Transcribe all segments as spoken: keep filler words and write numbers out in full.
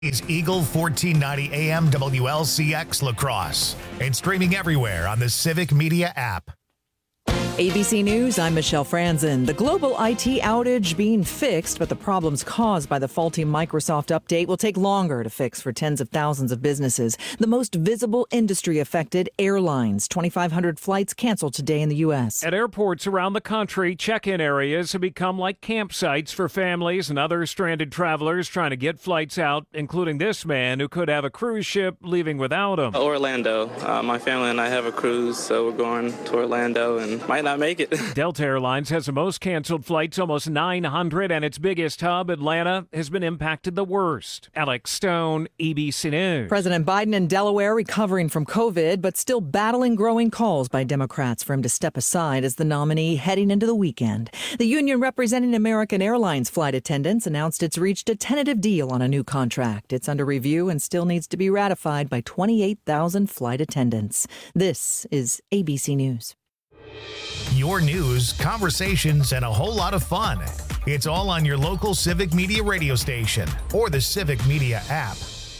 Is Eagle fourteen ninety A M W L C X La Crosse and streaming everywhere on the Civic Media app. A B C News, I'm Michelle Franzen. The global I T outage being fixed, but the problems caused by the faulty Microsoft update will take longer to fix for tens of thousands of businesses. The most visible industry affected, airlines. twenty-five hundred flights canceled today in the U S. At airports around the country, check-in areas have become like campsites for families and other stranded travelers trying to get flights out, including this man who could have a cruise ship leaving without him. Orlando. Uh, my family and I have a cruise, so we're going to Orlando and might not make it. Delta Airlines has the most canceled flights, almost nine hundred, and its biggest hub, Atlanta, has been impacted the worst. Alex Stone, A B C News. President Biden in Delaware recovering from COVID, but still battling growing calls by Democrats for him to step aside as the nominee heading into the weekend. The union representing American Airlines flight attendants announced it's reached a tentative deal on a new contract. It's under review and still needs to be ratified by twenty-eight thousand flight attendants. This is A B C News. Your news, conversations, and a whole lot of fun. It's all on your local Civic Media radio station or the Civic Media app.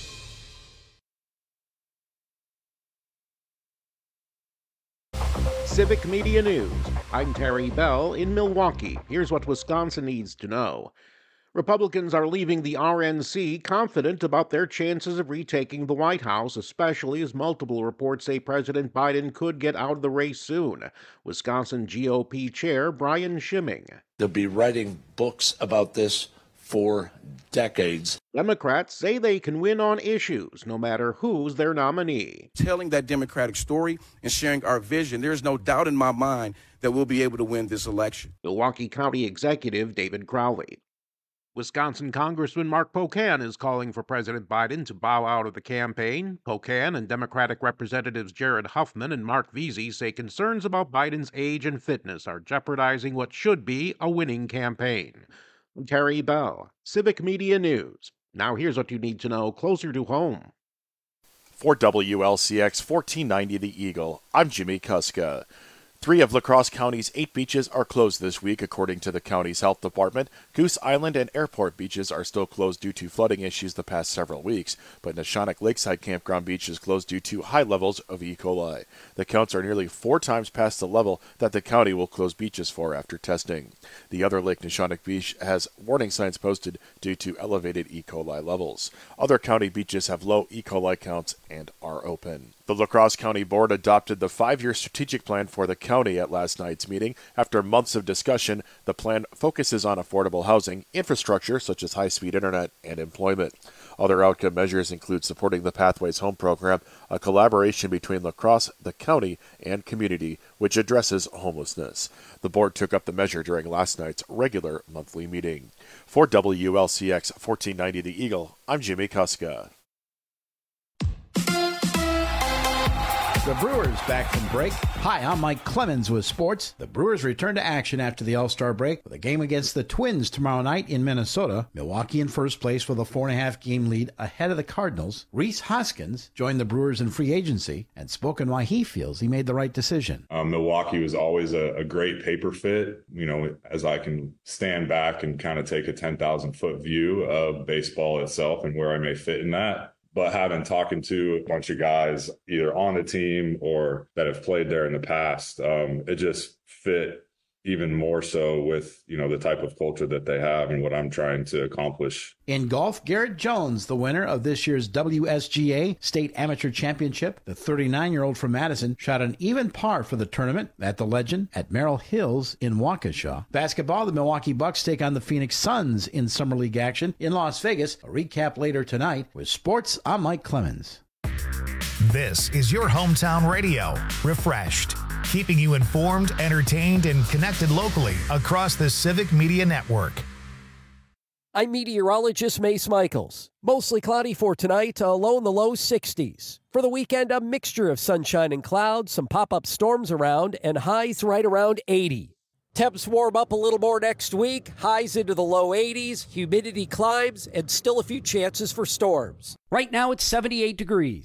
Civic Media News. I'm Terry Bell in Milwaukee. Here's what Wisconsin needs to know. Republicans are leaving the R N C confident about their chances of retaking the White House, especially as multiple reports say President Biden could get out of the race soon. Wisconsin G O P Chair Brian Schimming. They'll be writing books about this for decades. Democrats say they can win on issues, no matter who's their nominee. Telling that Democratic story and sharing our vision, there's no doubt in my mind that we'll be able to win this election. Milwaukee County Executive David Crowley. Wisconsin Congressman Mark Pocan is calling for President Biden to bow out of the campaign. Pocan and Democratic Representatives Jared Huffman and Mark Veazey say concerns about Biden's age and fitness are jeopardizing what should be a winning campaign. I'm Terry Bell, Civic Media News. Now here's what you need to know closer to home. For W L C X fourteen ninety The Eagle, I'm Jimmy Kuska. Three of La Crosse County's eight beaches are closed this week, according to the county's health department. Goose Island and Airport beaches are still closed due to flooding issues the past several weeks, but Neshonoc Lakeside Campground Beach is closed due to high levels of E. coli. The counts are nearly four times past the level that the county will close beaches for after testing. The other Lake Neshonoc Beach has warning signs posted due to elevated E. coli levels. Other county beaches have low E. coli counts and are open. The La Crosse County Board adopted the five-year strategic plan for the county at last night's meeting. After months of discussion, the plan focuses on affordable housing, infrastructure such as high-speed internet, and employment. Other outcome measures include supporting the Pathways Home program, a collaboration between La Crosse, the county, and community, which addresses homelessness. The board took up the measure during last night's regular monthly meeting. For W L C X fourteen ninety The Eagle, I'm Jimmy Kuska. The Brewers back from break. Hi, I'm Mike Clemens with sports. The Brewers return to action after the All-Star break with a game against the Twins tomorrow night in Minnesota. Milwaukee in first place with a four and a half game lead ahead of the Cardinals. Rhys Hoskins joined the Brewers in free agency and spoken why he feels he made the right decision. Um, Milwaukee was always a, a great paper fit. You know, as I can stand back and kind of take a ten thousand foot view of baseball itself and where I may fit in that. But having talking to a bunch of guys either on the team or that have played there in the past, um, it just fit even more so with, you know, the type of culture that they have and what I'm trying to accomplish. In golf, Garrett Jones, the winner of this year's W S G A State Amateur Championship, the thirty-nine-year-old from Madison, shot an even par for the tournament at the Legend at Merrill Hills in Waukesha. Basketball, the Milwaukee Bucks take on the Phoenix Suns in Summer League action in Las Vegas. A recap later tonight. With sports, I'm Mike Clemens. This is your hometown radio, Refreshed, keeping you informed, entertained, and connected locally across the Civic Media Network. I'm meteorologist Mace Michaels. Mostly cloudy for tonight, a low in the low sixties. For the weekend, a mixture of sunshine and clouds, some pop-up storms around, and highs right around eighty. Temps warm up a little more next week, highs into the low eighties, humidity climbs, and still a few chances for storms. Right now it's seventy-eight degrees.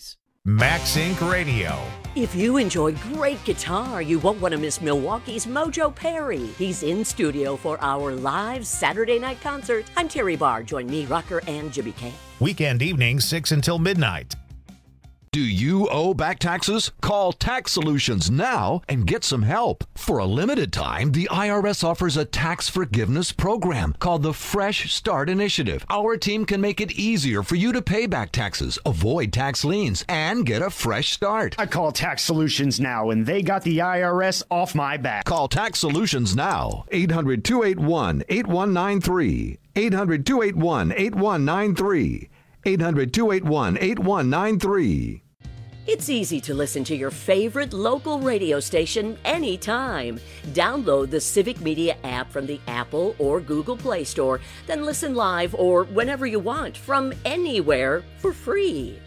Max Incorporated. Radio. If you enjoy great guitar, you won't want to miss Milwaukee's Mojo Perry. He's in studio for our live Saturday night concert. I'm Terry Barr. Join me, Rucker, and Jimmy K. Weekend evenings, six until midnight. Do you owe back taxes? Call Tax Solutions now and get some help. For a limited time, the I R S offers a tax forgiveness program called the Fresh Start Initiative. Our team can make it easier for you to pay back taxes, avoid tax liens, and get a fresh start. I call Tax Solutions now, and they got the I R S off my back. Call Tax Solutions now. eight hundred, two eight one, eight one nine three. eight hundred, two eight one, eight one nine three. eight hundred, two eight one, eight one nine three. It's easy to listen to your favorite local radio station anytime. Download the Civic Media app from the Apple or Google Play Store, then listen live or whenever you want from anywhere for free.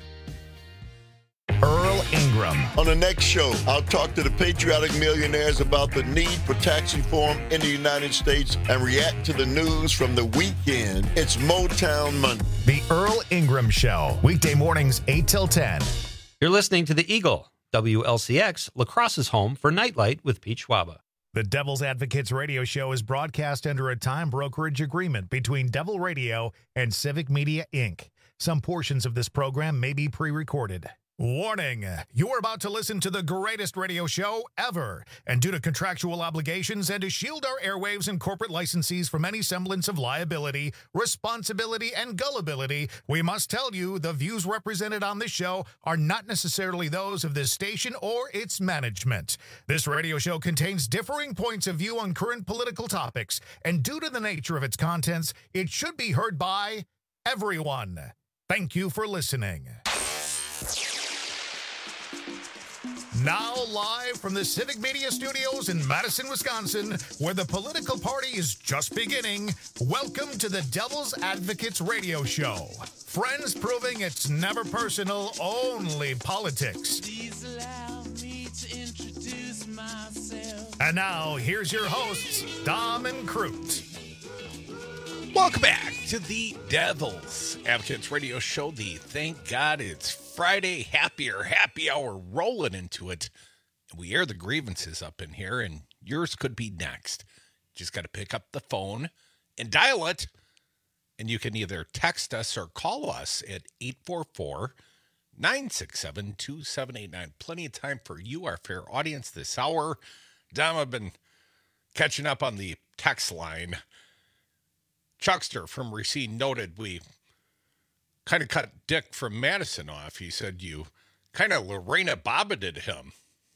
Earl Ingram. On the next show, I'll talk to the patriotic millionaires about the need for tax reform in the United States and react to the news from the weekend. It's Motown Monday. The Earl Ingram Show, weekday mornings eight till ten. You're listening to The Eagle, W L C X, La Crosse's home for Nightlight with Pete Schwaba. The Devil's Advocates radio show is broadcast under a time brokerage agreement between Devil Radio and Civic Media, Incorporated. Some portions of this program may be pre-recorded. Warning, you are about to listen to the greatest radio show ever. And due to contractual obligations and to shield our airwaves and corporate licensees from any semblance of liability, responsibility, and gullibility, we must tell you the views represented on this show are not necessarily those of this station or its management. This radio show contains differing points of view on current political topics, and due to the nature of its contents, it should be heard by everyone. Thank you for listening. Now live from the Civic Media Studios in Madison, Wisconsin, where the political party is just beginning, welcome to the Devil's Advocates radio show. Friends proving it's never personal, only politics. Please allow me to introduce myself. And now, here's your hosts, Dom and Crute. Welcome back to the Devil's Advocates radio show. The Thank God It's Friday happier happy hour rolling into it. We air the grievances up in here, and yours could be next. Just got to pick up the phone and dial it. And you can either text us or call us at eight four four, nine six seven, two seven eight nine. Plenty of time for you, our fair audience, this hour. Dom, I've been catching up on the text line. Chuckster from Racine noted we kind of cut Dick from Madison off. He said you kind of Lorena Bobbited him.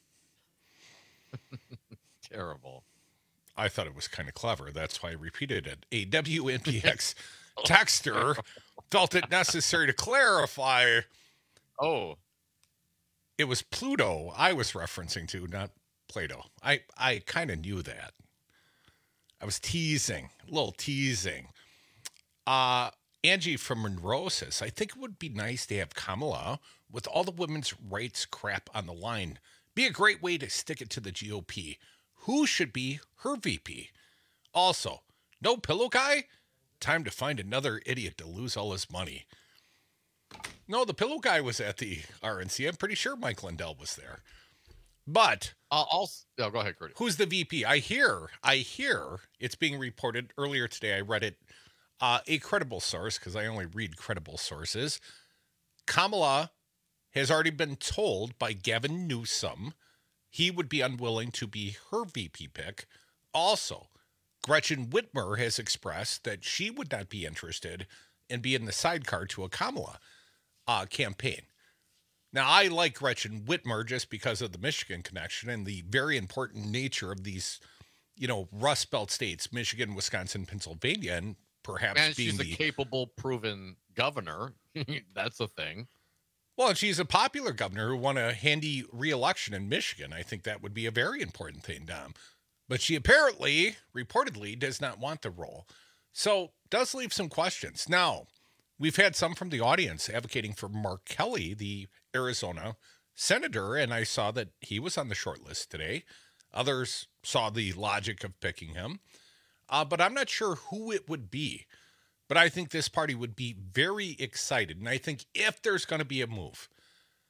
Terrible. I thought it was kind of clever. That's why I repeated it. A W N B X texter felt it necessary to clarify. Oh. It was Pluto I was referencing to, not Plato. I, I kind of knew that. I was teasing, a little teasing. Uh, Angie from Monroe says, I think it would be nice to have Kamala with all the women's rights crap on the line. Be a great way to stick it to the G O P. Who should be her V P? Also, no pillow guy? Time to find another idiot to lose all his money. No, the pillow guy was at the R N C. I'm pretty sure Mike Lindell was there. But uh, I'll oh, go ahead, Curtis. Who's the V P? I hear, I hear it's being reported earlier today. I read it, uh, a credible source, because I only read credible sources. Kamala has already been told by Gavin Newsom he would be unwilling to be her V P pick. Also, Gretchen Whitmer has expressed that she would not be interested in being the sidecar to a Kamala uh, campaign. Now, I like Gretchen Whitmer just because of the Michigan connection and the very important nature of these, you know, Rust Belt states, Michigan, Wisconsin, Pennsylvania, and perhaps and being she's the a capable, proven governor. That's a thing. Well, she's a popular governor who won a handy re-election in Michigan. I think that would be a very important thing, Dom. But she apparently, reportedly, does not want the role. So, does leave some questions. Now, we've had some from the audience advocating for Mark Kelly, the Arizona senator, and I saw that he was on the short list today. Others saw the logic of picking him. Uh, but I'm not sure who it would be. But I think this party would be very excited. And I think if there's going to be a move,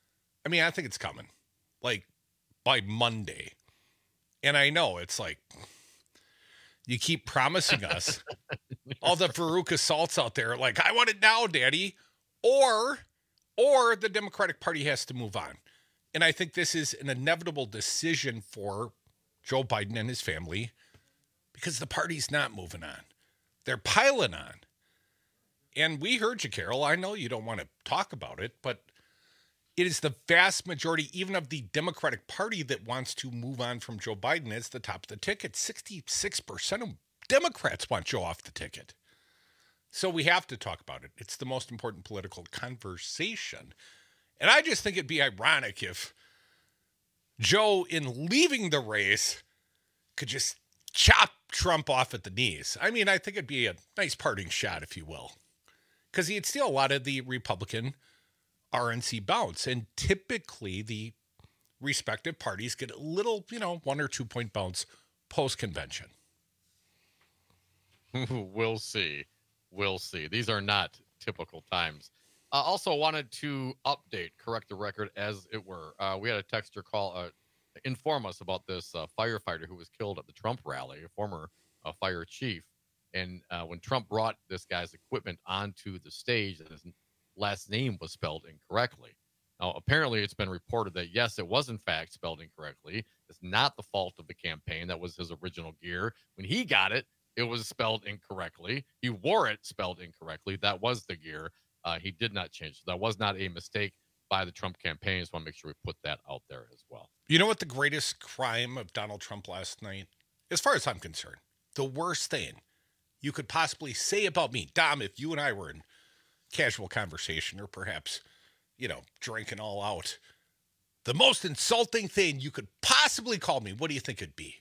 I mean, I think it's coming, like, by Monday. And I know it's like, you keep promising us all the Veruca Salts out there, like, I want it now, Daddy. Or, or the Democratic Party has to move on. And I think this is an inevitable decision for Joe Biden and his family because the party's not moving on. They're piling on. And we heard you, Carol. I know you don't want to talk about it, but it is the vast majority, even of the Democratic Party, that wants to move on from Joe Biden as the top of the ticket. sixty-six percent of Democrats want Joe off the ticket. So we have to talk about it. It's the most important political conversation. And I just think it'd be ironic if Joe, in leaving the race, could just chop Trump off at the knees. I mean, I think it'd be a nice parting shot, if you will, because he'd steal a lot of the Republican R N C bounce. And typically the respective parties get a little, you know, one or two point bounce post-convention. We'll see. We'll see. These are not typical times. I uh, also wanted to update, correct the record as it were. Uh, we had a texter call, uh, inform us about this uh, firefighter who was killed at the Trump rally, a former uh, fire chief. And uh, when Trump brought this guy's equipment onto the stage, his last name was spelled incorrectly. Now, apparently it's been reported that, yes, it was in fact spelled incorrectly. It's not the fault of the campaign. That was his original gear. When he got it, it was spelled incorrectly. He wore it spelled incorrectly. That was the gear. Uh, he did not change. So that was not a mistake by the Trump campaign. I just want to make sure we put that out there as well. You know what the greatest crime of Donald Trump last night, as far as I'm concerned, the worst thing you could possibly say about me, Dom, if you and I were in casual conversation or perhaps, you know, drinking all out, the most insulting thing you could possibly call me, what do you think it'd be?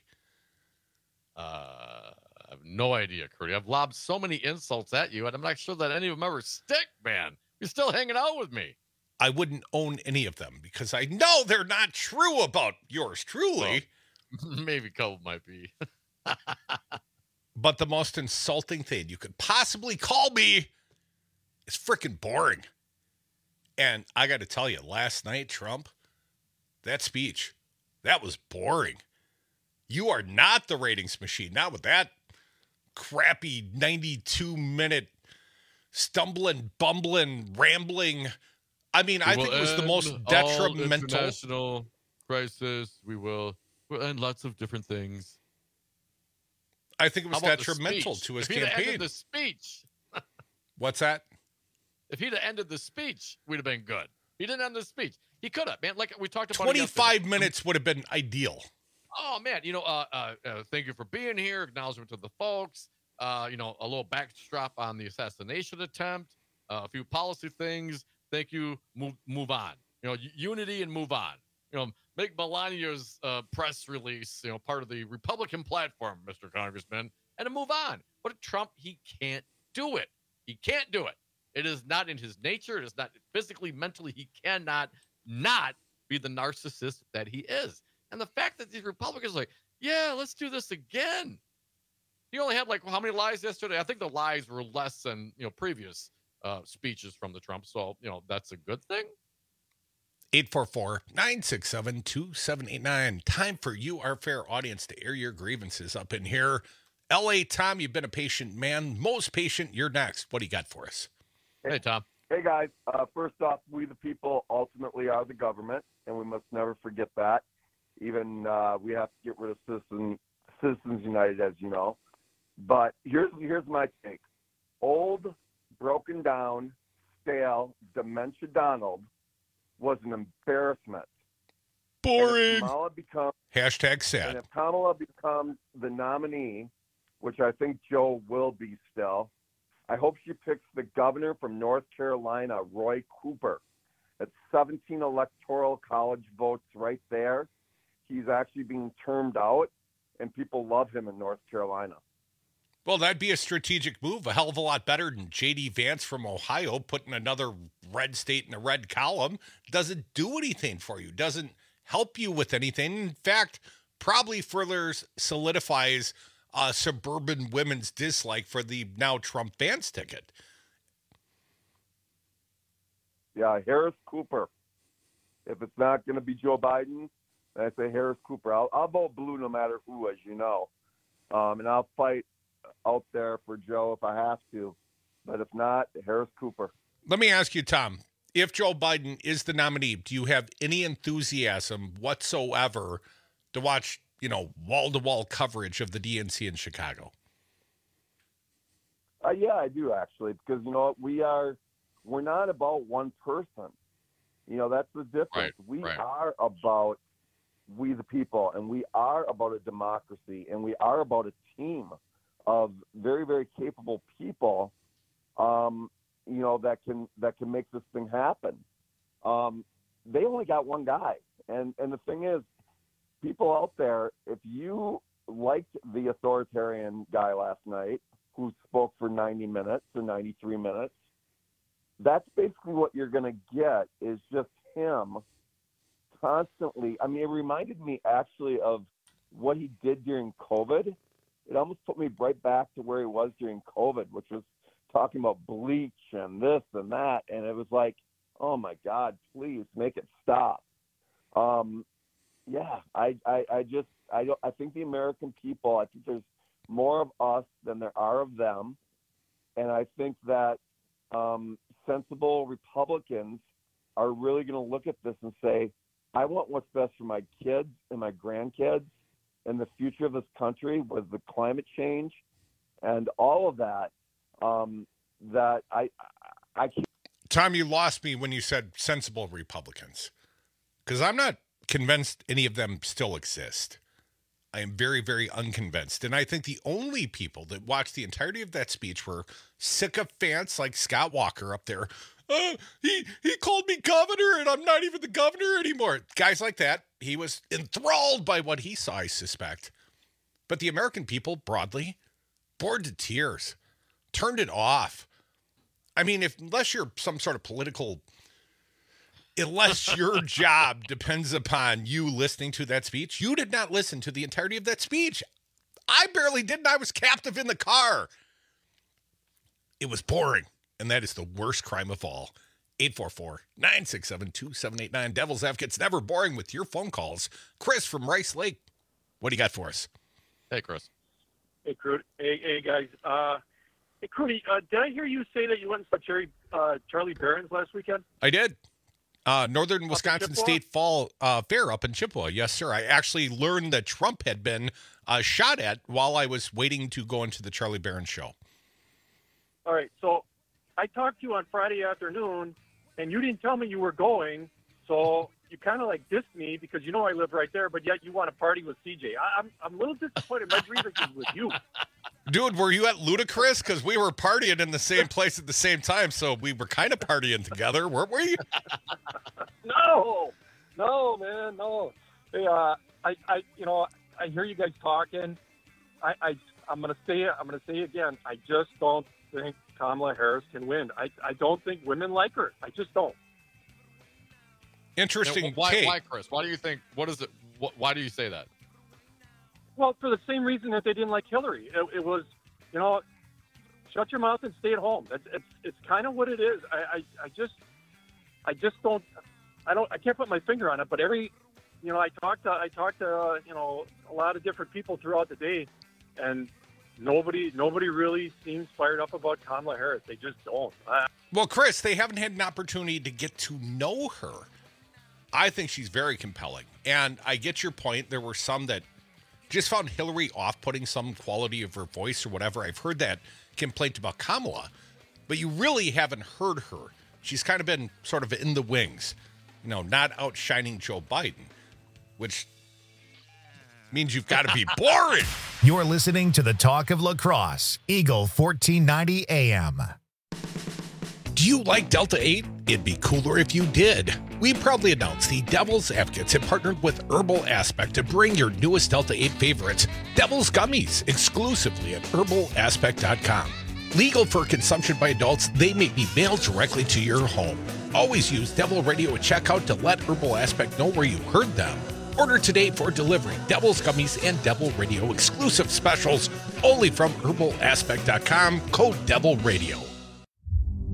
Uh, I have no idea, Curdy. I've lobbed so many insults at you, and I'm not sure that any of them ever stick, man. You're still hanging out with me. I wouldn't own any of them because I know they're not true about yours truly. Well, maybe a couple might be. But the most insulting thing you could possibly call me is freaking boring. And I got to tell you, last night, Trump, that speech, that was boring. You are not the ratings machine, not with that crappy ninety-two minute stumbling, bumbling, rambling. I mean, we I think it was the most detrimental. International crisis. We will we'll end lots of different things. I think it was detrimental to his if he'd campaign. Ended the speech. What's that? If he'd have ended the speech, we'd have been good. He didn't end the speech. He could have, man. Like we talked about. twenty-five minutes would have been ideal. Oh man, you know, uh, uh, uh, thank you for being here. Acknowledgement to the folks. Uh, you know, a little backstrap on the assassination attempt. Uh, a few policy things. Thank you. Move, move on. You know, unity and move on. You know, make Melania's uh, press release, you know, part of the Republican platform, Mister Congressman, and to move on. But Trump, he can't do it. He can't do it. It is not in his nature. It is not physically, mentally. He cannot not be the narcissist that he is. And the fact that these Republicans are like, yeah, let's do this again. He only had like how many lies yesterday? I think the lies were less than, you know, previous uh, speeches from the Trump. So, you know, that's a good thing. eight four four, nine six seven, two seven eight nine. Time for you, our fair audience, to air your grievances up in here. L A Tom, you've been a patient man. Most patient, you're next. What do you got for us? Hey, Tom. Hey, guys. Uh, first off, we the people ultimately are the government, and we must never forget that. Even uh, we have to get rid of Citizen, Citizens United, as you know. But here's here's my take. Old, broken down, stale, dementia Donald was an embarrassment. Boring. And if Kamala becomes, Hashtag sad. And if Kamala becomes the nominee, which I think Joe will be still, I hope she picks the governor from North Carolina, Roy Cooper. That's seventeen electoral college votes right there. He's actually being termed out, and people love him in North Carolina. Well, that'd be a strategic move, a hell of a lot better than J D Vance from Ohio putting another red state in a red column. Doesn't do anything for you, doesn't help you with anything. In fact, probably further solidifies uh, suburban women's dislike for the now Trump Vance ticket. Yeah, Harris Cooper. If it's not going to be Joe Biden, I say Harris Cooper. I'll, I'll vote blue no matter who, as you know. Um, and I'll fight out there for Joe if I have to. But if not, Harris Cooper. Let me ask you, Tom, if Joe Biden is the nominee, do you have any enthusiasm whatsoever to watch, you know, wall-to-wall coverage of the D N C in Chicago? Uh, yeah, I do, actually, because, you know what, we are, we're not about one person. You know, that's the difference. Right, we right. are about we the people, and we are about a democracy, and we are about a team of very, very capable people, um, you know, that can that can make this thing happen. Um, they only got one guy, and and the thing is, people out there, if you liked the authoritarian guy last night who spoke for ninety minutes or ninety-three minutes, that's basically what you're going to get, is just him constantly. I mean, it reminded me actually of what he did during COVID. It almost put me right back to where he was during COVID, which was talking about bleach and this and that. And it was like, oh my God, please make it stop. Um, yeah, I, I, I just, I don't, I think the American people, I think there's more of us than there are of them. And I think that um, sensible Republicans are really going to look at this and say, I want what's best for my kids and my grandkids and the future of this country with the climate change and all of that, um, that I, I can't. Tom, you lost me when you said sensible Republicans, because I'm not convinced any of them still exist. I am very, very unconvinced. And I think the only people that watched the entirety of that speech were sycophants like Scott Walker up there. Uh, he, he called me governor and I'm not even the governor anymore. Guys like that, he was enthralled by what he saw, I suspect. But the American people, broadly, bored to tears, turned it off. I mean, if unless you're some sort of political, unless your job depends upon you listening to that speech, you did not listen to the entirety of that speech. I barely did, and I was captive in the car. It was boring, and that is the worst crime of all. eight four four, nine six seven, two seven eight nine. Devil's Advocate's never boring with your phone calls. Chris from Rice Lake, what do you got for us? Hey, Chris. Hey, Crude. Hey, hey guys. Uh, hey, Crudy, uh, did I hear you say that you went and saw Jerry, uh, Charlie Barron's last weekend? I did. Uh, Northern Wisconsin Chippewa? State Fall uh, Fair up in Chippewa. Yes, sir. I actually learned that Trump had been uh, shot at while I was waiting to go into the Charlie Barron show. All right. So I talked to you on Friday afternoon, and you didn't tell me you were going. So you kind of like dissed me because you know I live right there, but yet you want to party with C J. I, I'm, I'm a little disappointed. My grievance is with you. Dude, were you at Ludacris? Because we were partying in the same place at the same time, so we were kind of partying together, weren't we? No, no, man, no. Hey, uh, I, I, you know, I hear you guys talking. I, I, I'm gonna say it. I'm gonna say it again. I just don't think Kamala Harris can win. I, I don't think women like her. I just don't. Interesting. And why, take. why, Chris? Why do you think? What is it? Wh- why do you say that? Well, for the same reason that they didn't like Hillary. It, it was, you know, shut your mouth and stay at home. It's it's, it's kind of what it is. I, I, I just I just don't I don't I can't put my finger on it. But every, you know, I talked to I talked to uh, you know a lot of different people throughout the day, and nobody nobody really seems fired up about Kamala Harris. They just don't. I, well, Chris, they haven't had an opportunity to get to know her. I think she's very compelling, and I get your point. There were some that just found Hillary off-putting, some quality of her voice or whatever. I've heard that complaint about Kamala, but you really haven't heard her. She's kind of been sort of in the wings, you know, not outshining Joe Biden, which means you've got to be boring. You're listening to the Talk of Lacrosse, Eagle fourteen ninety A M. Do you like Delta eight? It'd be cooler if you did. We proudly announce the Devil's Advocates have partnered with Herbal Aspect to bring your newest Delta eight favorites, Devil's Gummies, exclusively at herbal aspect dot com. Legal for consumption by adults, they may be mailed directly to your home. Always use Devil Radio at checkout to let Herbal Aspect know where you heard them. Order today for delivery. Devil's Gummies and Devil Radio exclusive specials only from herbal aspect dot com, code Devil Radio.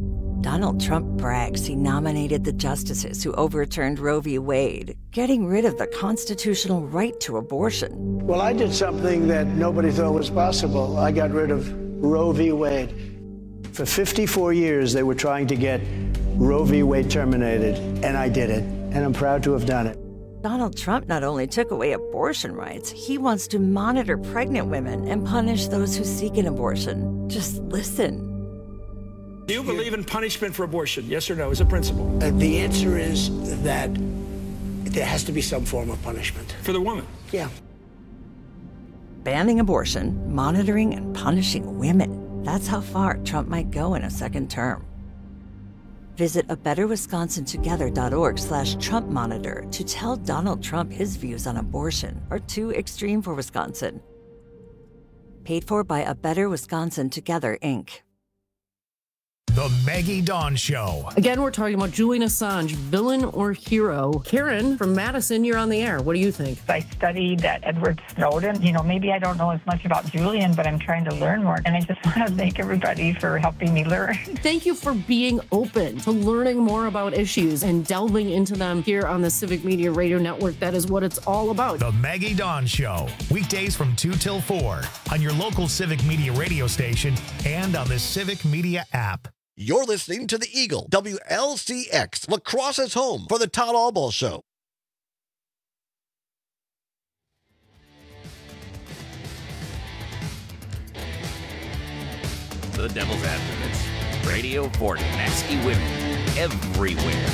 Donald Trump brags he nominated the justices who overturned Roe v. Wade, getting rid of the constitutional right to abortion. Well, I did something that nobody thought was possible. I got rid of Roe v. Wade. For fifty-four years, they were trying to get Roe v. Wade terminated, and I did it, and I'm proud to have done it. Donald Trump not only took away abortion rights, he wants to monitor pregnant women and punish those who seek an abortion. Just listen. Do you believe in punishment for abortion? Yes or no, as a principle? Uh, the answer is that there has to be some form of punishment. For the woman? Yeah. Banning abortion, monitoring and punishing women. That's how far Trump might go in a second term. Visit a better wisconsin together dot org slash Trump monitor to tell Donald Trump his views on abortion are too extreme for Wisconsin. Paid for by A Better Wisconsin Together, Incorporated. The Maggie Dawn Show. Again, we're talking about Julian Assange, villain or hero. Karen from Madison, you're on the air. What do you think? I studied that Edward Snowden. You know, maybe I don't know as much about Julian, but I'm trying to learn more. And I just want to thank everybody for helping me learn. Thank you for being open to learning more about issues and delving into them here on the Civic Media Radio Network. That is what it's all about. The Maggie Dawn Show. Weekdays from two till four on your local Civic Media radio station and on the Civic Media app. You're listening to the Eagle, W L C X, La Crosse's home for the Todd Albaugh Show. The Devil's Advocates. Radio for nasty women everywhere.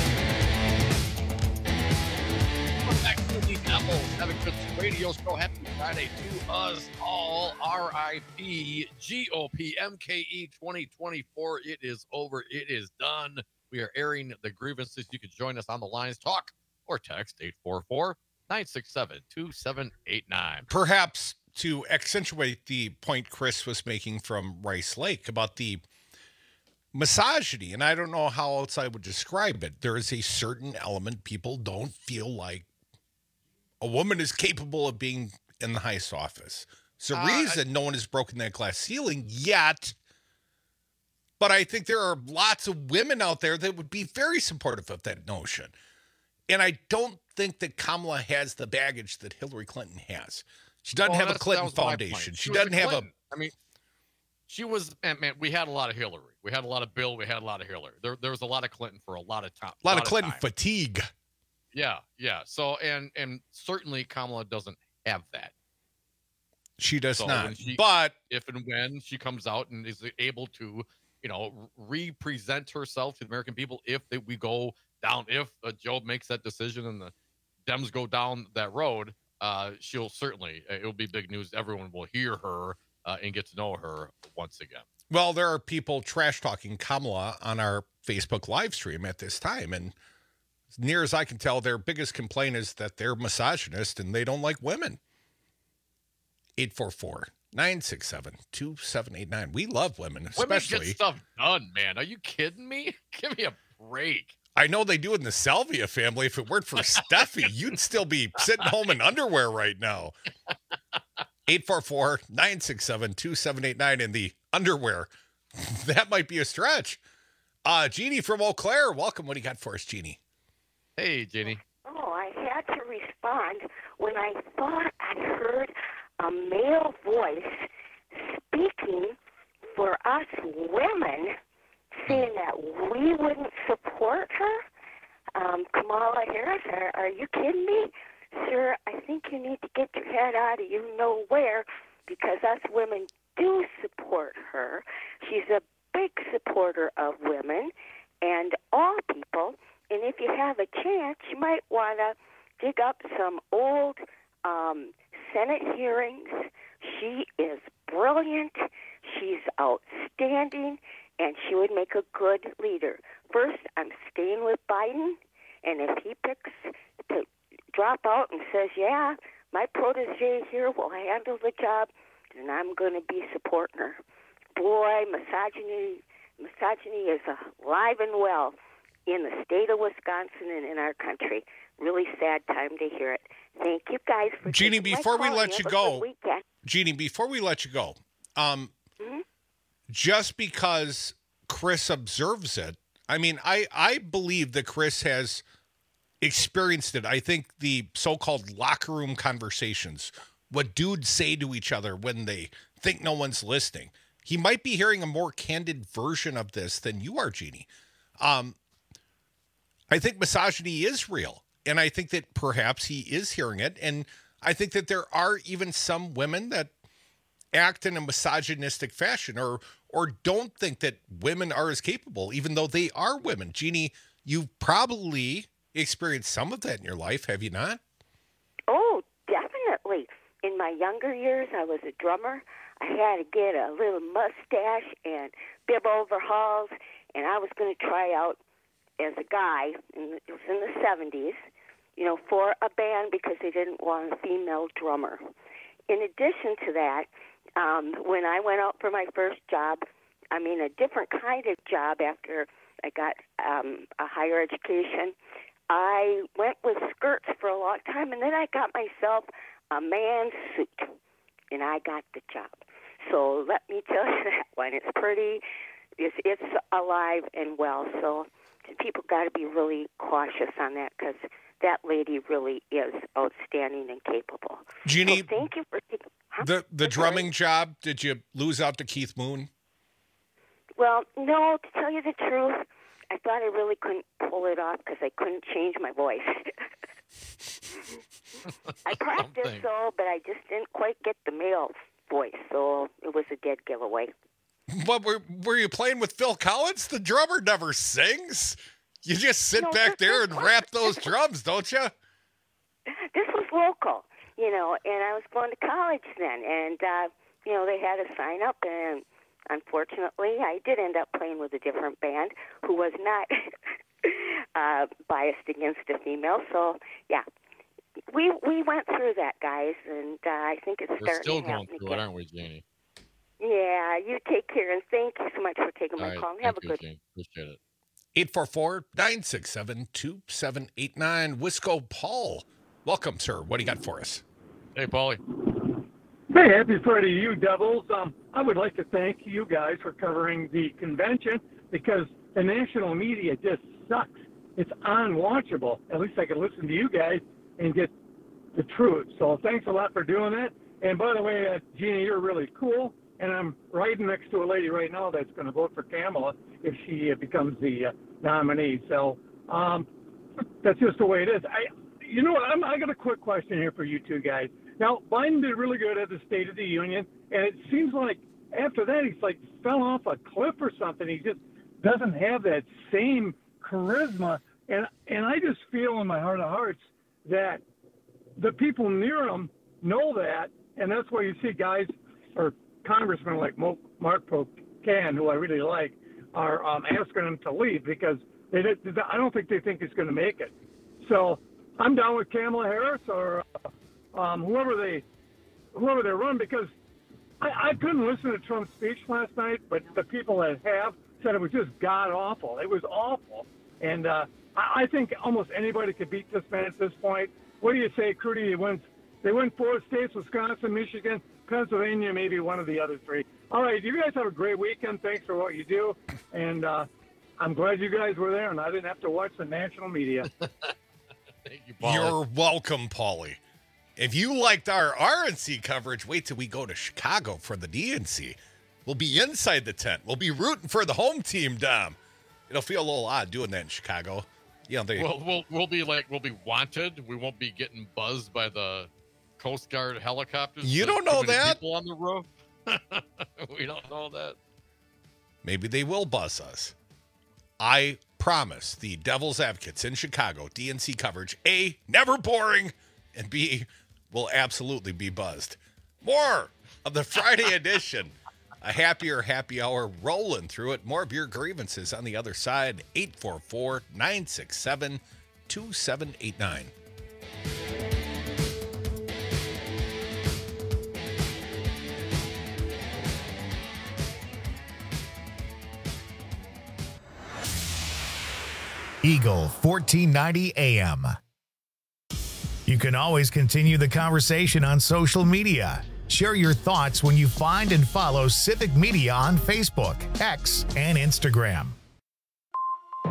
Welcome back to the Devil's Advocates Radio Show. Happy Friday to us all. R I P G O P M K E twenty twenty-four. It is over. It is done. We are airing the grievances. You can join us on the lines, talk, or text eight four four, nine six seven, two seven eight nine. Perhaps to accentuate the point Chris was making from Rice Lake about the misogyny, and I don't know how else I would describe it. There is a certain element people don't feel like a woman is capable of being in the highest office. It's the uh, reason I, no one has broken that glass ceiling yet. But I think there are lots of women out there that would be very supportive of that notion. And I don't think that Kamala has the baggage that Hillary Clinton has. She doesn't well, have a Clinton Foundation. She, she doesn't a have a... I mean, she was... Man, man, we had a lot of Hillary. We had a lot of Bill. We had a lot of Hillary. There, there was a lot of Clinton for a lot of time. A lot, lot of Clinton time. fatigue. Yeah, yeah. So, and and certainly Kamala doesn't have that. She does so not. She, but if and when she comes out and is able to, you know, represent herself to the American people, if they, we go down, if uh, Joe makes that decision and the Dems go down that road, uh, she'll certainly, uh, it'll be big news. Everyone will hear her uh, and get to know her once again. Well, there are people trash talking Kamala on our Facebook live stream at this time, and as near as I can tell, their biggest complaint is that they're misogynist and they don't like women. eight four four, nine six seven, two seven eight nine. We love women, especially. Women get stuff done, man. Are you kidding me? Give me a break. I know they do in the Salvia family. If it weren't for Steffi, you'd still be sitting home in underwear right now. eight four four, nine six seven, two seven eight nine in the underwear. That might be a stretch. Uh, Jeannie from Eau Claire, welcome. What do you got for us, Jeannie? Hey, Jeannie. Oh, I had to respond when I thought I heard a male voice speaking for us women, saying that we wouldn't support her. Um, Kamala Harris, are, are you kidding me? Sir, I think you need to get your head out of you know where, because us women do support her. She's a big supporter of women and all people. And if you have a chance, you might want to dig up some old um, Senate hearings. She is brilliant. She's outstanding. And she would make a good leader. First, I'm staying with Biden. And if he picks to drop out and says, yeah, my protege here will handle the job, then I'm going to be supporting her. Boy, misogyny, misogyny is alive and well in the state of Wisconsin and in our country. Really sad time to hear it. Thank you guys for Jeannie, before we let you go, weekend. Jeannie, before we let you go, um, mm-hmm. just because Chris observes it, I mean, I, I believe that Chris has experienced it. I think the so-called locker room conversations, what dudes say to each other when they think no one's listening. He might be hearing a more candid version of this than you are, Jeannie. Um, I think misogyny is real, and I think that perhaps he is hearing it, and I think that there are even some women that act in a misogynistic fashion or or don't think that women are as capable, even though they are women. Jeannie, you've probably experienced some of that in your life, have you not? Oh, definitely. In my younger years, I was a drummer. I had to get a little mustache and bib overhauls, and I was going to try out as a guy, and it was in the seventies, you know, for a band because they didn't want a female drummer. In addition to that, um, when I went out for my first job, I mean a different kind of job after I got um, a higher education, I went with skirts for a long time, and then I got myself a man's suit, and I got the job. So let me tell you that one. It's pretty, it's, it's alive and well. So people got to be really cautious on that because that lady really is outstanding and capable. Jeannie, so thank you for huh? the the drumming job. Did you lose out to Keith Moon? Well, no. To tell you the truth, I thought I really couldn't pull it off because I couldn't change my voice. I practiced so, but I just didn't quite get the male voice, so it was a dead giveaway. What were were you playing with Phil Collins? The drummer never sings. You just sit No, back this there was- and rap those drums, don't you? This was local, you know, and I was going to college then, and, uh, you know, they had a sign up, and unfortunately, I did end up playing with a different band who was not uh, biased against a female, so, yeah. We we went through that, guys, and uh, I think it's We're starting still to going happen through again. it, aren't we, Jeannie? Yeah, you take care, and thank you so much for taking All my right, call. And thank have a you, good Jeannie. Appreciate it. eight four four, nine six seven, two seven eight nine. Wisco Paul. Welcome, sir. What do you got for us? Hey, Paulie. Hey, happy Friday to you, Devils. Um, I would like to thank you guys for covering the convention because the national media just sucks. It's unwatchable. At least I can listen to you guys and get the truth. So thanks a lot for doing that. And by the way, uh, Jeannie, you're really cool. And I'm riding next to a lady right now that's going to vote for Kamala if she uh, becomes the uh, nominee. So um, that's just the way it is. I, you know what? I'm, I got a quick question here for you two guys. Now, Biden did really good at the State of the Union, and it seems like after that he's like fell off a cliff or something. He just doesn't have that same charisma. And and I just feel in my heart of hearts that the people near him know that, and that's why you see guys or congressmen like Mo, Mark Pocan, who I really like, are um, asking him to leave because they did, I don't think they think he's going to make it. So I'm down with Kamala Harris or uh, um, whoever they whoever they run because I, I couldn't listen to Trump's speech last night, but the people that have said it was just god awful. It was awful, and uh, I, I think almost anybody could beat this man at this point. What do you say, Crudy? He wins. They win four states: Wisconsin, Michigan, Pennsylvania, maybe one of the other three. All right, you guys have a great weekend. Thanks for what you do, and uh, I'm glad you guys were there, and I didn't have to watch the national media. Thank you, Paulie. You're welcome, Paulie. If you liked our R N C coverage, wait till we go to Chicago for the D N C. We'll be inside the tent. We'll be rooting for the home team, Dom. It'll feel a little odd doing that in Chicago. You know, they, We'll, we'll, we'll be like, we'll be wanted. We won't be getting buzzed by the Coast Guard helicopters. You There's don't know too many that? People on the roof. We don't know that. maybe they will buzz us. I promise the Devil's Advocates in Chicago, D N C coverage, A, never boring, and B, will absolutely be buzzed. More of the Friday edition. A happier happy hour rolling through it. More of your grievances on the other side. eight four four, nine six seven, two seven eight nine. Eagle fourteen ninety A M. You can always continue the conversation on social media. Share your thoughts when you find and follow Civic Media on Facebook, X, and Instagram.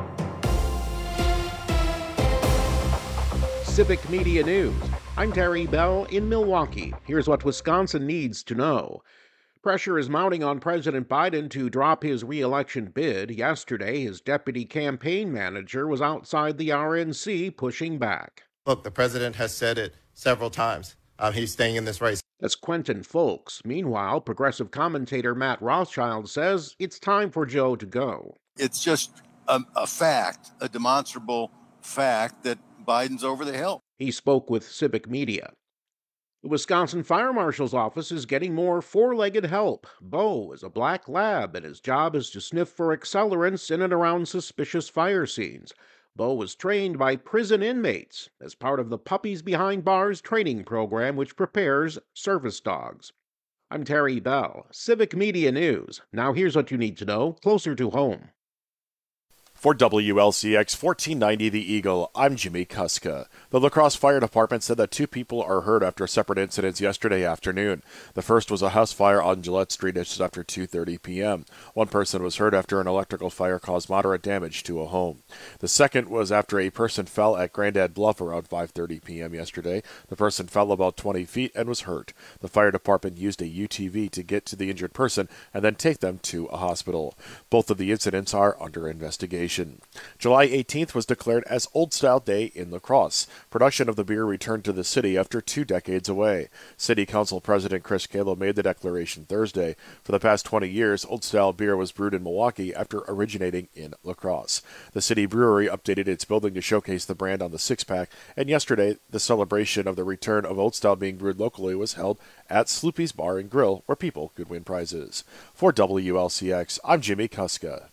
Civic Media News. I'm Terry Bell in Milwaukee. Here's what Wisconsin needs to know. Pressure is mounting on President Biden to drop his re-election bid. Yesterday, his deputy campaign manager was outside the R N C pushing back. Look, the president has said it several times. Um, he's staying in this race. That's Quentin Folks. Meanwhile, progressive commentator Matt Rothschild says it's time for Joe to go. It's just a, a fact, a demonstrable fact that Biden's over the hill. He spoke with Civic Media. The Wisconsin Fire Marshal's office is getting more four-legged help. Bo is a black lab, and his job is to sniff for accelerants in and around suspicious fire scenes. Bo was trained by prison inmates as part of the Puppies Behind Bars training program, which prepares service dogs. I'm Terry Bell, Civic Media News. Now here's what you need to know closer to home. For W L C X fourteen ninety The Eagle, I'm Jimmy Kuska. The La Crosse Fire Department said that two people are hurt after separate incidents yesterday afternoon. The first was a house fire on Gillette Street just after two thirty p.m. One person was hurt after an electrical fire caused moderate damage to a home. The second was after a person fell at Grandad Bluff around five thirty p.m. yesterday. The person fell about twenty feet and was hurt. The fire department used a U T V to get to the injured person and then take them to a hospital. Both of the incidents are under investigation. July eighteenth was declared as Old Style Day in La Crosse. Production of the beer returned to the city after two decades away. City Council President Chris Kalo made the declaration Thursday. For the past twenty years, Old Style beer was brewed in Milwaukee after originating in La Crosse. The city brewery updated its building to showcase the brand on the six-pack, and yesterday, the celebration of the return of Old Style being brewed locally was held at Sloopy's Bar and Grill, where people could win prizes. For W L C X, I'm Jimmy Kuska.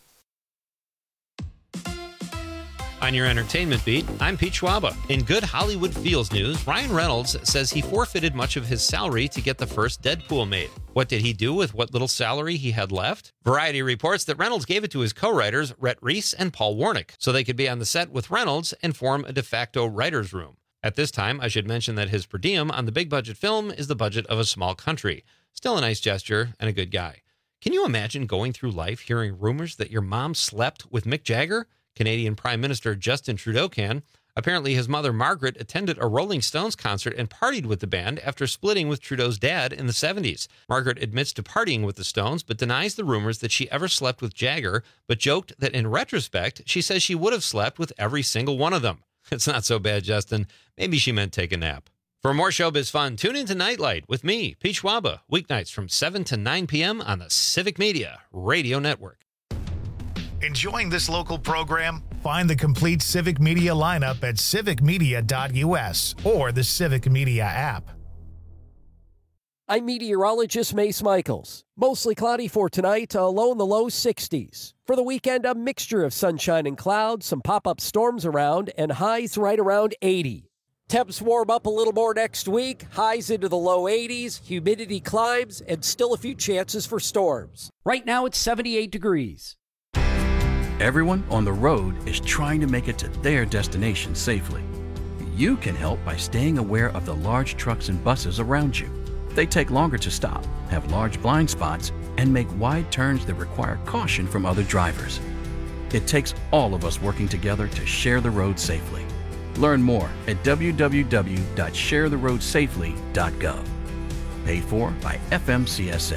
On your entertainment beat, I'm Pete Schwaba. In good Hollywood Feels news, Ryan Reynolds says he forfeited much of his salary to get the first Deadpool made. What did he do with what little salary he had left? Variety reports that Reynolds gave it to his co-writers, Rhett Reese and Paul Warnick, so they could be on the set with Reynolds and form a de facto writer's room. At this time, I should mention that his per diem on the big-budget film is the budget of a small country. Still a nice gesture and a good guy. Can you imagine going through life hearing rumors that your mom slept with Mick Jagger? Canadian Prime Minister Justin Trudeau can. Apparently, his mother, Margaret, attended a Rolling Stones concert and partied with the band after splitting with Trudeau's dad in the seventies. Margaret admits to partying with the Stones, but denies the rumors that she ever slept with Jagger, but joked that in retrospect, she says she would have slept with every single one of them. It's not so bad, Justin. Maybe she meant take a nap. For more showbiz fun, tune into Nightlight with me, Pete Schwaba, weeknights from seven to nine p.m. on the Civic Media Radio Network. Enjoying this local program? Find the complete Civic Media lineup at civic media dot u s or the Civic Media app. I'm meteorologist Mace Michaels. Mostly cloudy for tonight, a low in the low sixties. For the weekend, a mixture of sunshine and clouds, some pop-up storms around, and highs right around eighty. Temps warm up a little more next week, highs into the low eighties, humidity climbs, and still a few chances for storms. Right now, it's seventy-eight degrees. Everyone on the road is trying to make it to their destination safely. You can help by staying aware of the large trucks and buses around you. They take longer to stop, have large blind spots, and make wide turns that require caution from other drivers. It takes all of us working together to share the road safely. Learn more at w w w dot share the road safely dot gov. Paid for by F M C S A.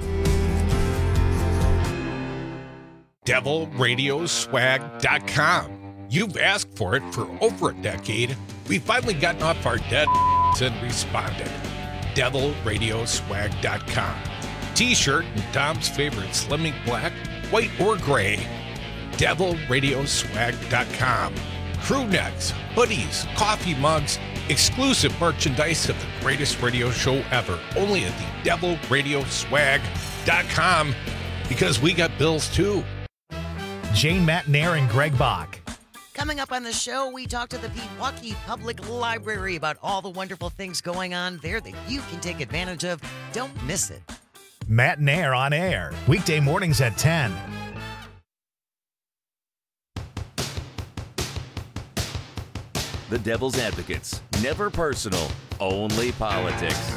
devil radio swag dot com. You've asked for it for over a decade. We've finally gotten off our dead and responded. devil radio swag dot com. T-shirt in Tom's favorite Slimming Black, white or gray. devil radio swag dot com. Crew necks, hoodies, coffee mugs, exclusive merchandise of the greatest radio show ever. Only at the devil radio swag dot com, because we got bills too. Jane Matnair and Greg Bach. Coming up on the show, we talk to the Pewaukee Public Library about all the wonderful things going on there that you can take advantage of. Don't miss it. Matnair on air, weekday mornings at ten. The Devil's Advocates. Never personal, only politics.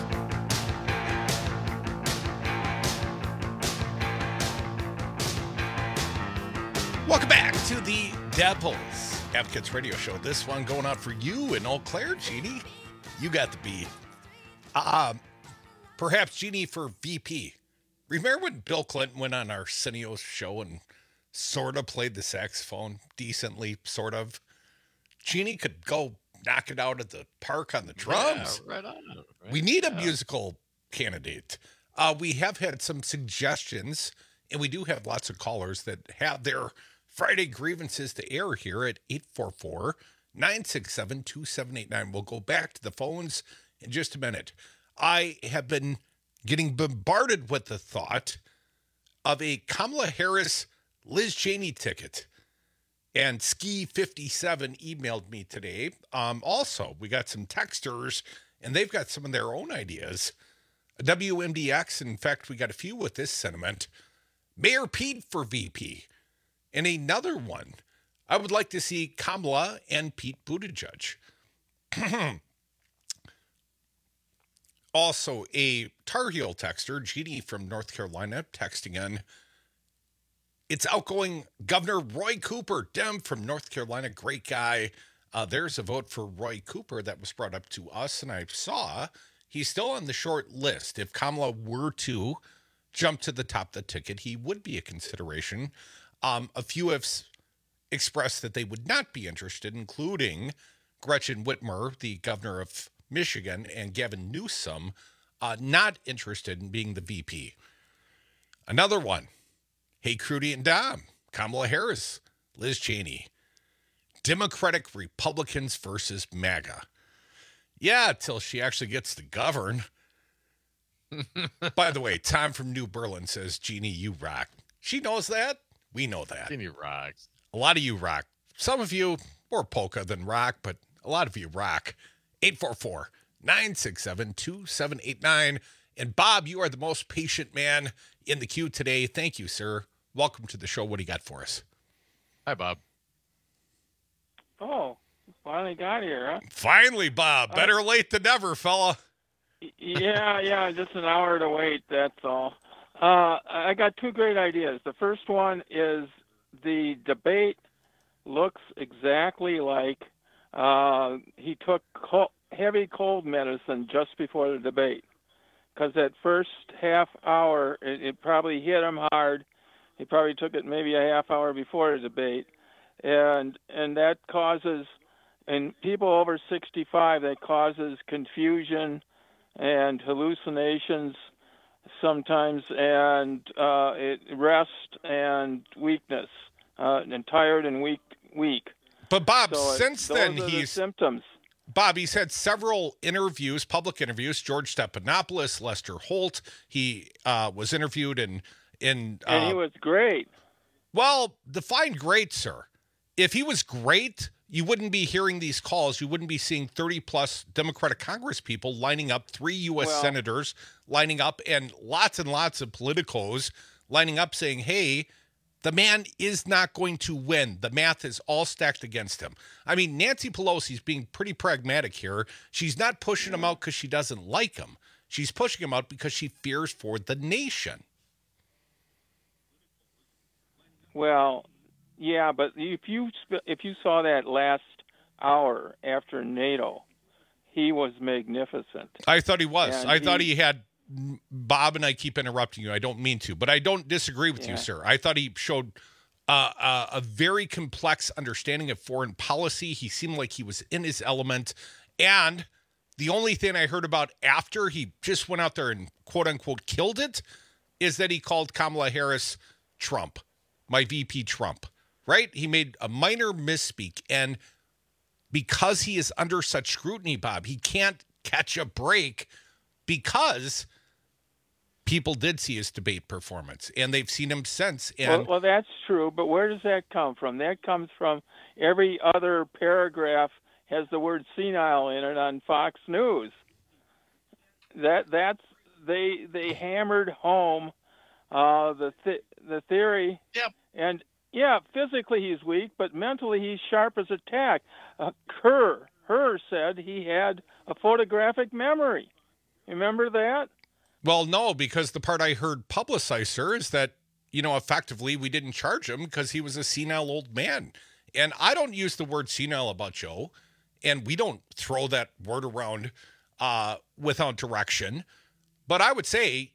Welcome back to the Devil's Advocates Radio Show. This one going out for you in Eau Claire, Jeannie. You got the beat. Uh, perhaps Jeannie for V P. Remember when Bill Clinton went on Arsenio's show and sort of played the saxophone decently, sort of? Jeannie could go knock it out at the park on the drums. Yeah, right on. Right? We need a Yeah. musical candidate. Uh, we have had some suggestions, and we do have lots of callers that have their Friday grievances to air here at eight four four, nine six seven, two seven eight nine. We'll go back to the phones in just a minute. I have been getting bombarded with the thought of a Kamala Harris Liz Cheney ticket. And Ski fifty-seven emailed me today. Um, also, we got some texters, and they've got some of their own ideas. W M D X, in fact, we got a few with this sentiment. Mayor Pete for V P. And another one, I would like to see Kamala and Pete Buttigieg. Also, a Tar Heel texter, Jeannie from North Carolina, texting in. It's outgoing Governor Roy Cooper, Dem from North Carolina, great guy. Uh, there's a vote for Roy Cooper that was brought up to us, and I saw he's still on the short list. If Kamala were to jump to the top of the ticket, he would be a consideration. Um, a few have s- expressed that they would not be interested, including Gretchen Whitmer, the governor of Michigan, and Gavin Newsom, uh, not interested in being the V P. Another one. Hey, Crudy and Dom, Kamala Harris, Liz Cheney. Democratic Republicans versus MAGA. Yeah, till she actually gets to govern. By the way, Tom from New Berlin says, Jeannie, you rock. She knows that. We know that. Jeannie rocks. A lot of you rock. Some of you more polka than rock, but a lot of you rock. eight four four, nine six seven, two seven eight nine. And Bob, you are the most patient man in the queue today. Thank you, sir. Welcome to the show. What do you got for us? Hi, Bob. Oh, finally got here, huh? Finally, Bob. Better late than never, fella. Yeah, yeah, just an hour to wait, that's all. Uh, I got two great ideas. The first one is the debate looks exactly like uh, he took co- heavy cold medicine just before the debate. Because that first half hour, it, it probably hit him hard. He probably took it maybe a half hour before the debate. And and that causes, in people over sixty-five, that causes confusion and hallucinations sometimes, and uh, it, rest and weakness, uh, and tired and weak. weak. But Bob, So it- since those then are the he's symptoms. Bob, he's had several interviews, public interviews. George Stephanopoulos, Lester Holt. He uh, was interviewed in in. Uh, And he was great. Well, define great, sir. If he was great, you wouldn't be hearing these calls. You wouldn't be seeing thirty plus Democratic Congress people lining up, three U S Well- senators lining up, and lots and lots of politicos lining up saying, hey, the man is not going to win. The math is all stacked against him. I mean, Nancy Pelosi's being pretty pragmatic here. She's not pushing him out because she doesn't like him. She's pushing him out because she fears for the nation. Well, yeah, but if you sp- if you saw that last hour after NATO, he was magnificent. I thought he was. And I thought he- he had. Bob, and I keep interrupting you. I don't mean to, but I don't disagree with Yeah. you, sir. I thought he showed uh, uh, a very complex understanding of foreign policy. He seemed like he was in his element. And the only thing I heard about after he just went out there and quote unquote killed it is that he called Kamala Harris Trump, my V P Trump, right? He made a minor misspeak. And because he is under such scrutiny, Bob, he can't catch a break because people did see his debate performance and they've seen him since. Well, And well, that's true, but where does that come from? That comes from every other paragraph has the word senile in it on Fox News. That that's they they hammered home uh, the th- the theory. Yep. And yeah, physically he's weak, but mentally he's sharp as a tack. Uh, Kerr Herr said he had a photographic memory. Remember that? well, no, because the part I heard publicized, sir, is that, you know, effectively we didn't charge him because he was a senile old man. And I don't use the word senile about Joe, and we don't throw that word around uh, without direction. But I would say,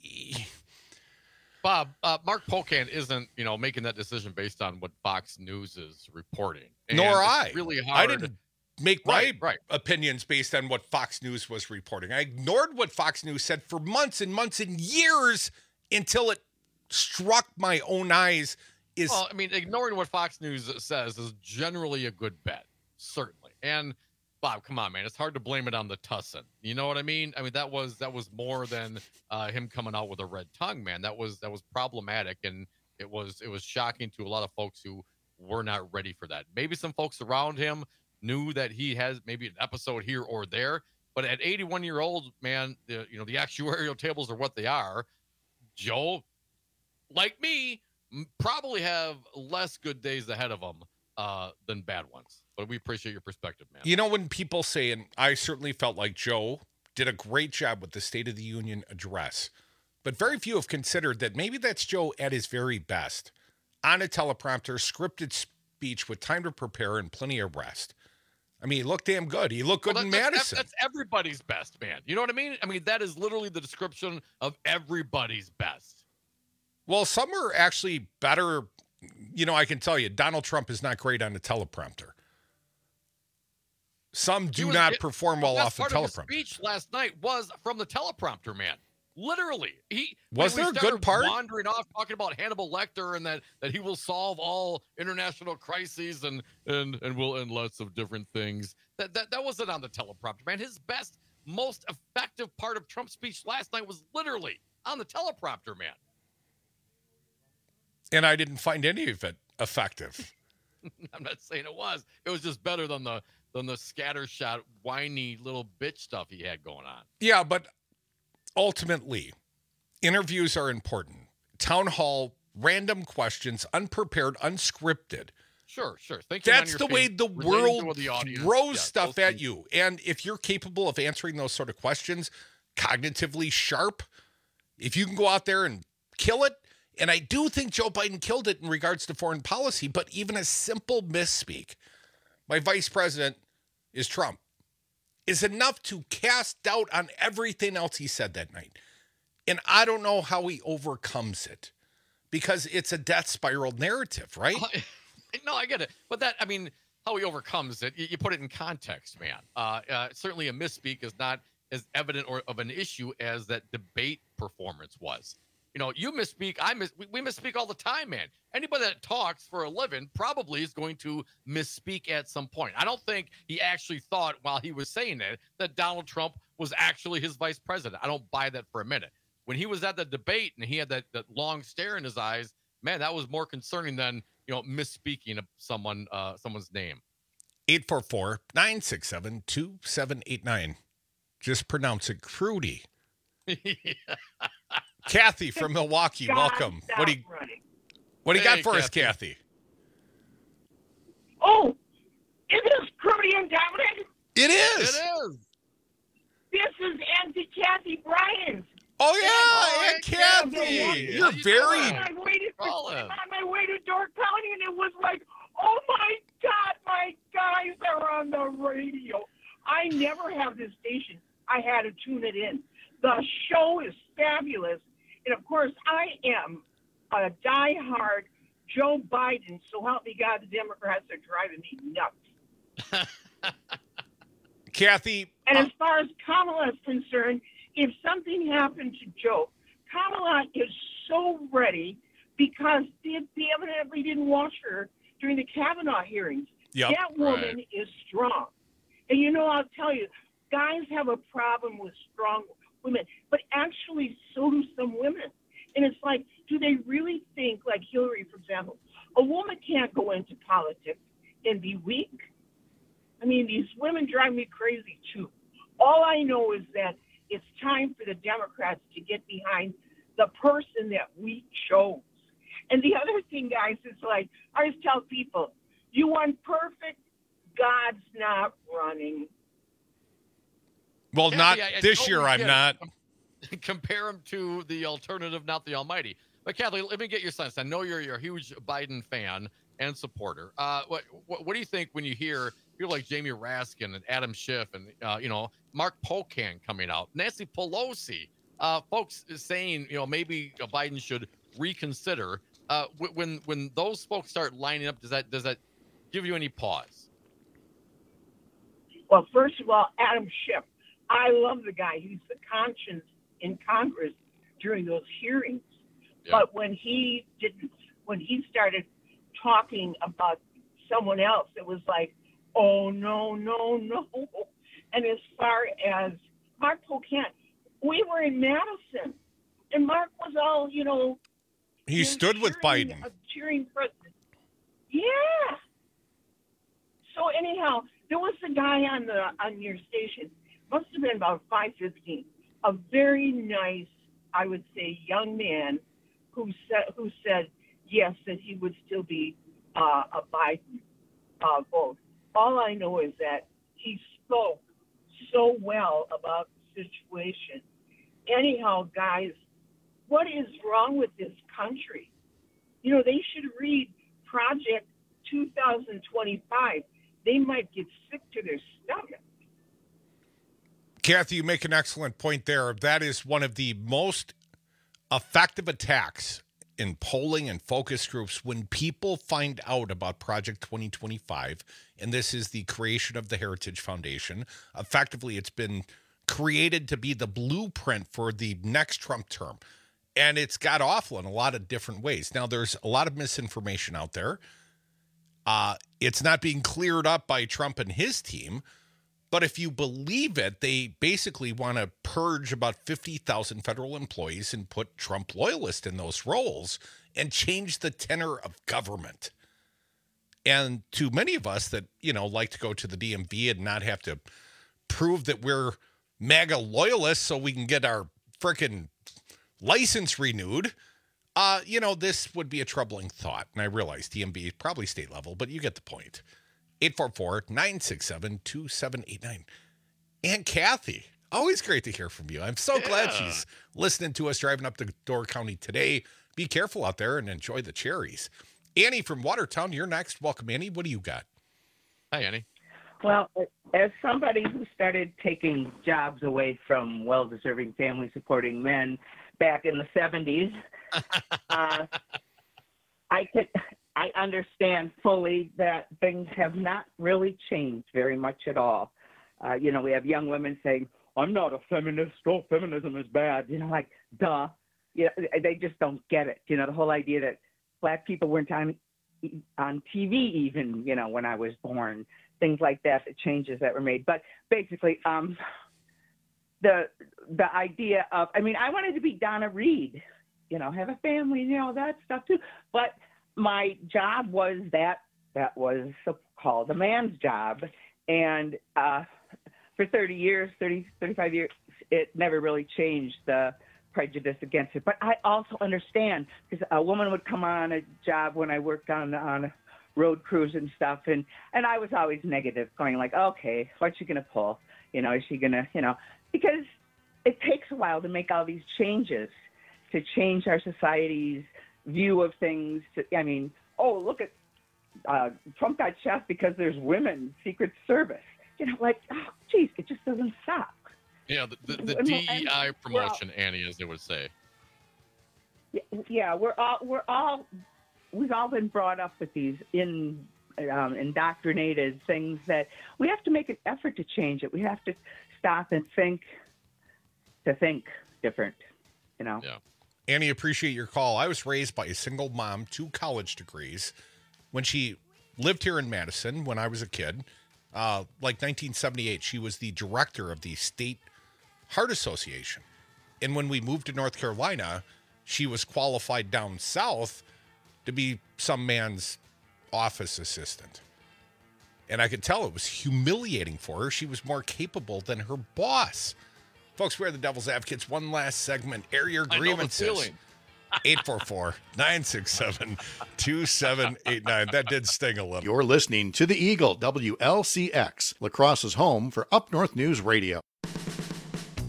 Bob, uh, Mark Pocan isn't, you know, making that decision based on what Fox News is reporting. And nor it's I. Really hard. I didn't make my right, right. opinions based on what Fox News was reporting. I ignored what Fox News said for months and months and years until it struck my own eyes. Is Well, I mean, ignoring what Fox News says is generally a good bet, certainly. And Bob, come on, man, it's hard to blame it on the tussin. You know what I mean? I mean, that was that was more than uh, him coming out with a red tongue, man. That was that was problematic, and it was it was shocking to a lot of folks who were not ready for that. Maybe some folks around him knew that he has maybe an episode here or there, but at eighty-one year old, man, the, you know, the actuarial tables are what they are. Joe, like me, probably have less good days ahead of him uh, than bad ones. But we appreciate your perspective, man. You know, when people say, and I certainly felt like Joe did a great job with the State of the Union address, but very few have considered that maybe that's Joe at his very best. On a teleprompter, scripted speech with time to prepare and plenty of rest. I mean, he looked damn good. He looked good Well, in that- that's, Madison. That's everybody's best, man. You know what I mean? I mean, that is literally the description of everybody's best. Well, some are actually better. You know, I can tell you, Donald Trump is not great on a teleprompter. Some do was- not it- perform well That's off the part of his teleprompter. speech last night was from the teleprompter, man. Literally, he Was when we there a good started part? Wandering off, talking about Hannibal Lecter and that that he will solve all international crises and and and will end lots of different things. That that that wasn't on the teleprompter, man. His best, most effective part of Trump's speech last night was literally on the teleprompter, man. And I didn't find any of it effective. I'm not saying it was. It was just better than the than the scattershot, whiny little bitch stuff he had going on. Yeah, but ultimately, interviews are important. Town hall, random questions, unprepared, unscripted. Sure, sure. Thinking on That's your the way feet, the relating to world the audience. throws Yeah, stuff those at things. you. And if you're capable of answering those sort of questions, cognitively sharp, if you can go out there and kill it, and I do think Joe Biden killed it in regards to foreign policy, but even a simple misspeak, my vice president is Trump, is enough to cast doubt on everything else he said that night. And I don't know how he overcomes it, because it's a death spiral narrative, right? No, I get it. But that, I mean, how he overcomes it, you, you put it in context, man. Uh, uh, certainly a misspeak is not as evident or of an issue as that debate performance was. You know, you misspeak, I miss, we, we misspeak all the time, man. Anybody that talks for a living probably is going to misspeak at some point. I don't think he actually thought while he was saying it that Donald Trump was actually his vice president. I don't buy that for a minute. When he was at the debate and he had that, that long stare in his eyes, man, that was more concerning than, you know, misspeaking of someone, uh, someone's name. eight four four, nine six seven, two seven eight nine. Just pronounce it Crudy. Kathy from Milwaukee, God, welcome. What do you, running. what do you got Hey, for us, Kathy. Kathy? Oh, is this Crudy and Dominic? It is. It is. This is Auntie Kathy Bryant. Oh, yeah, Oh, Aunt Kathy. You're very... I'm on my way to, I'm on my way to Dork County, and it was like, oh, my God, my guys are on the radio. I never have this station. I had to tune it in. The show is fabulous. And, of course, I am a diehard Joe Biden. So help me God, the Democrats are driving me nuts. Kathy. And as far as Kamala is concerned, if something happened to Joe, Kamala is so ready because they, they evidently didn't watch her during the Kavanaugh hearings. Yep, that woman right. is strong. And, you know, I'll tell you, guys have a problem with strong women, but actually so do some women. And it's like, do they really think, like Hillary, for example, a woman can't go into politics and be weak? I mean, these women drive me crazy, too. All I know is that it's time for the Democrats to get behind the person that we chose. And the other thing, guys, is like, I always tell people, you want perfect, God's not running. Well, Kathy, not I- I this totally year, I'm get it. not. Compare him to the alternative, not the almighty. But Kathy, let me get your sense. I know you're, you're a huge Biden fan, and supporter. Uh, what, what what do you think when you hear people like Jamie Raskin and Adam Schiff and uh, you know Mark Pocan coming out, Nancy Pelosi, uh, folks saying you know maybe Biden should reconsider? Uh, when when those folks start lining up, does that does that give you any pause? Well, first of all, Adam Schiff, I love the guy. He's the conscience in Congress during those hearings. Yeah. But when he didn't, when he started talking about someone else, it was like, oh no, no, no. And as far as Mark Pocan, we were in Madison, and Mark was all, you know. He stood cheering, with Biden. Uh, cheering president. Yeah. So anyhow, there was a guy on the on your station. Must have been about five fifteen. A very nice, I would say, young man who said who said yes that he would still be uh, a Biden uh, vote. All I know is that he spoke so well about the situation. Anyhow, guys, what is wrong with this country? You know, they should read Project two thousand twenty-five. They might get sick to their stomach. Kathy, you make an excellent point there. That is one of the most effective attacks in polling and focus groups when people find out about Project twenty twenty-five, and this is the creation of the Heritage Foundation. Effectively, it's been created to be the blueprint for the next Trump term, and it's got awful in a lot of different ways. Now, there's a lot of misinformation out there. Uh, it's not being cleared up by Trump and his team, but if you believe it, they basically want to purge about fifty thousand federal employees and put Trump loyalists in those roles and change the tenor of government. And to many of us that, you know, like to go to the D M V and not have to prove that we're MAGA loyalists so we can get our frickin' license renewed, uh, you know, this would be a troubling thought. And I realize D M V is probably state level, but you get the point. eight four four, nine six seven, two seven eight nine. Aunt Kathy, always great to hear from you. I'm so yeah. glad she's listening to us driving up to Door County today. Be careful out there and enjoy the cherries. Annie from Watertown, you're next. Welcome, Annie. What do you got? Hi, Annie. Well, as somebody who started taking jobs away from well-deserving family-supporting men back in the seventies, uh, I could... I understand fully that things have not really changed very much at all. Uh, you know, we have young women saying, I'm not a feminist. Oh, feminism is bad. You know, like, duh. You know, they just don't get it. You know, the whole idea that black people weren't on, on T V even, you know, when I was born, things like that, the changes that were made. But basically, um, the the idea of, I mean, I wanted to be Donna Reed, you know, have a family, you know, that stuff too. But my job was that that was called a man's job. And uh, for thirty years, thirty, thirty-five years, it never really changed the prejudice against it. But I also understand because a woman would come on a job when I worked on on a road crews and stuff. And, and I was always negative, going like, okay, what's she going to pull? You know, is she going to, you know, because it takes a while to make all these changes, to change our society's view of things. To, I mean, oh, look at uh, Trump got shot because there's women, Secret Service. You know, like, oh, geez, it just doesn't stop. Yeah, the, the, the D E I promotion, all, Annie, as they would say. Yeah, yeah, we're all we're all we've all been brought up with these in um, indoctrinated things that we have to make an effort to change it. We have to stop and think to think different. You know. Yeah. Annie, appreciate your call. I was raised by a single mom, two college degrees. When she lived here in Madison, when I was a kid, uh, like nineteen seventy-eight, she was the director of the State Heart Association. And when we moved to North Carolina, she was qualified down south to be some man's office assistant. And I could tell it was humiliating for her. She was more capable than her boss. Folks, we're the Devil's Advocates. One last segment. Air your grievances. eight four four, nine six seven, two seven eight nine. That did sting a little. You're listening to the Eagle, W L C X, La Crosse's home for Up North News Radio.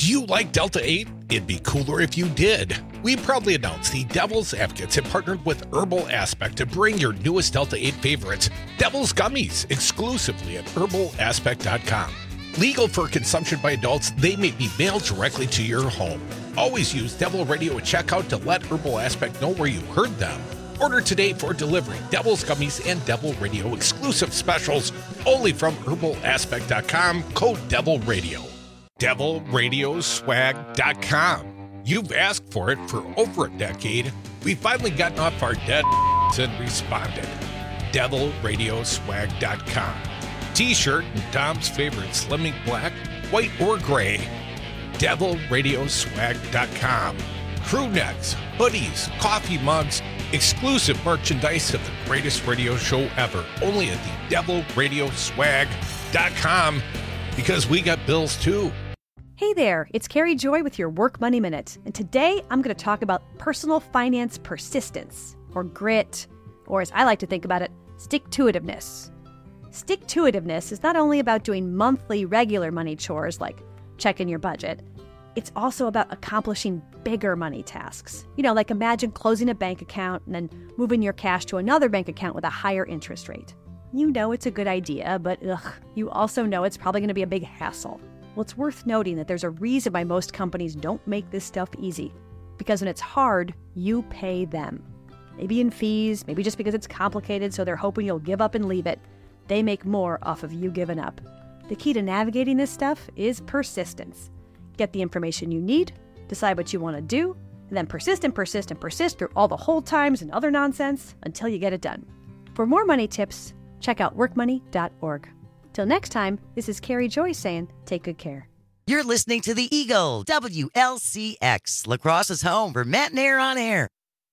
Do you like Delta eight? It'd be cooler if you did. We proudly announce the Devil's Advocates have partnered with Herbal Aspect to bring your newest Delta eight favorites, Devil's Gummies, exclusively at herbal aspect dot com. Legal for consumption by adults, they may be mailed directly to your home. Always use Devil Radio at checkout to let Herbal Aspect know where you heard them. Order today for delivery. Devil's Gummies and Devil Radio exclusive specials only from herbal aspect dot com, code Devil Radio. devil radio swag dot com. You've asked for it for over a decade. We've finally gotten off our dead and responded. devil radio swag dot com. T-shirt and Dom's favorite Slimming Black, white or gray. devil radio swag dot com. Crew necks, hoodies, coffee mugs, exclusive merchandise of the greatest radio show ever. Only at the devil radio swag dot com, because we got bills too. Hey there, it's Carrie Joy with your Work Money Minute, and today I'm going to talk about personal finance persistence, or grit, or as I like to think about it, stick-to-itiveness. Stick-to-itiveness is not only about doing monthly regular money chores like checking your budget, it's also about accomplishing bigger money tasks. You know, like imagine closing a bank account and then moving your cash to another bank account with a higher interest rate. You know it's a good idea, but ugh, you also know it's probably going to be a big hassle. Well, it's worth noting that there's a reason why most companies don't make this stuff easy. Because when it's hard, you pay them. Maybe in fees, maybe just because it's complicated, so they're hoping you'll give up and leave it. They make more off of you giving up. The key to navigating this stuff is persistence. Get the information you need, decide what you want to do, and then persist and persist and persist through all the hold times and other nonsense until you get it done. For more money tips, check out work money dot org. Till next time, this is Carrie Joy saying, take good care. You're listening to the Eagle, W L C X, La Crosse's home for Matt and Air on Air.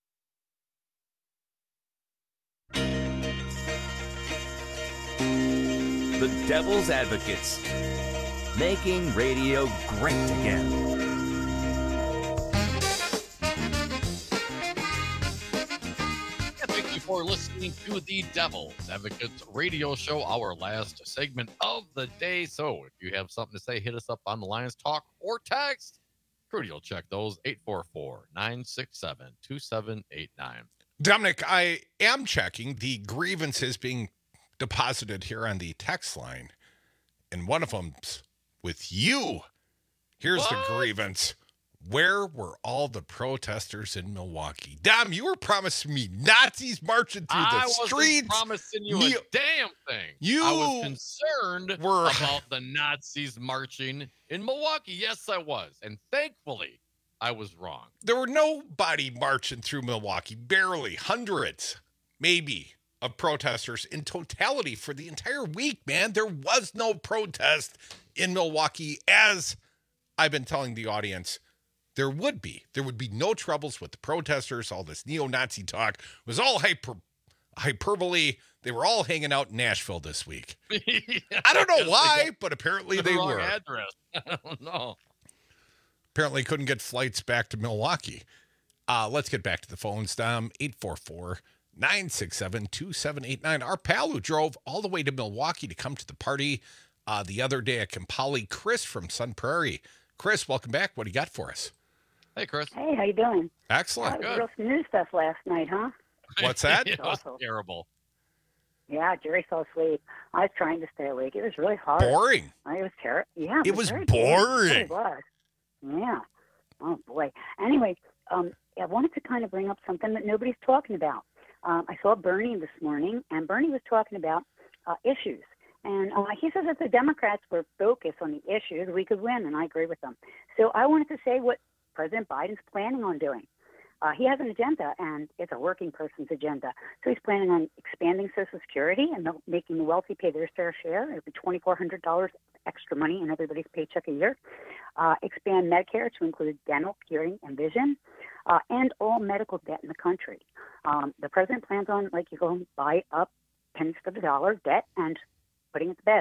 The Devil's Advocates, making radio great again. Thank you for listening to the Devil's Advocates radio show, our last segment of the day. So if you have something to say, hit us up on the lines, talk or text. Trudy will check those, eight four four, nine six seven, two seven eight nine. Dominic, I am checking the grievances being deposited here on the text line, and one of them's with you. Here's what? The grievance. Where were all the protesters in Milwaukee? Dom, you were promising me Nazis marching through the I streets. wasn't promising you Ne- a damn thing. You I was concerned were... about the Nazis marching in Milwaukee. Yes, I was. And thankfully, I was wrong. There were nobody marching through Milwaukee. Barely. Hundreds, maybe, of protesters in totality for the entire week, man. There was no protest in Milwaukee, as I've been telling the audience. There would be. There would be no troubles with the protesters. All this neo-Nazi talk was all hyper, hyperbole. They were all hanging out in Nashville this week. I don't know Yes, why, they but apparently the they wrong were. address. I don't know. Apparently couldn't get flights back to Milwaukee. Uh, let's get back to the phones, Dom. eight four four, nine six seven, two seven eight nine. Our pal who drove all the way to Milwaukee to come to the party uh, the other day at Kampali, Chris from Sun Prairie. Chris, welcome back. What do you got for us? Hey, Chris. Hey, how you doing? Excellent. That was real snooze stuff last night, huh? What's that? It was awful. terrible. Yeah, Jerry fell asleep. I was trying to stay awake. It was really hard. Boring. It was terrible. Yeah, It was very boring. It was. Yeah. Oh boy. Anyway, um, I wanted to kind of bring up something that nobody's talking about. Um, I saw Bernie this morning, and Bernie was talking about uh, issues. And uh, he says if the Democrats were focused on the issues, we could win, and I agree with them. So I wanted to say what President Biden's planning on doing. Uh, he has an agenda, and it's a working person's agenda. So he's planning on expanding Social Security and the, making the wealthy pay their fair share. It'll be twenty-four hundred dollars extra money in everybody's paycheck a year. Uh, expand Medicare to include dental, hearing, and vision, uh, and all medical debt in the country. Um, the president plans on, like, you go and buy up pennies to the dollar debt and putting it to bed.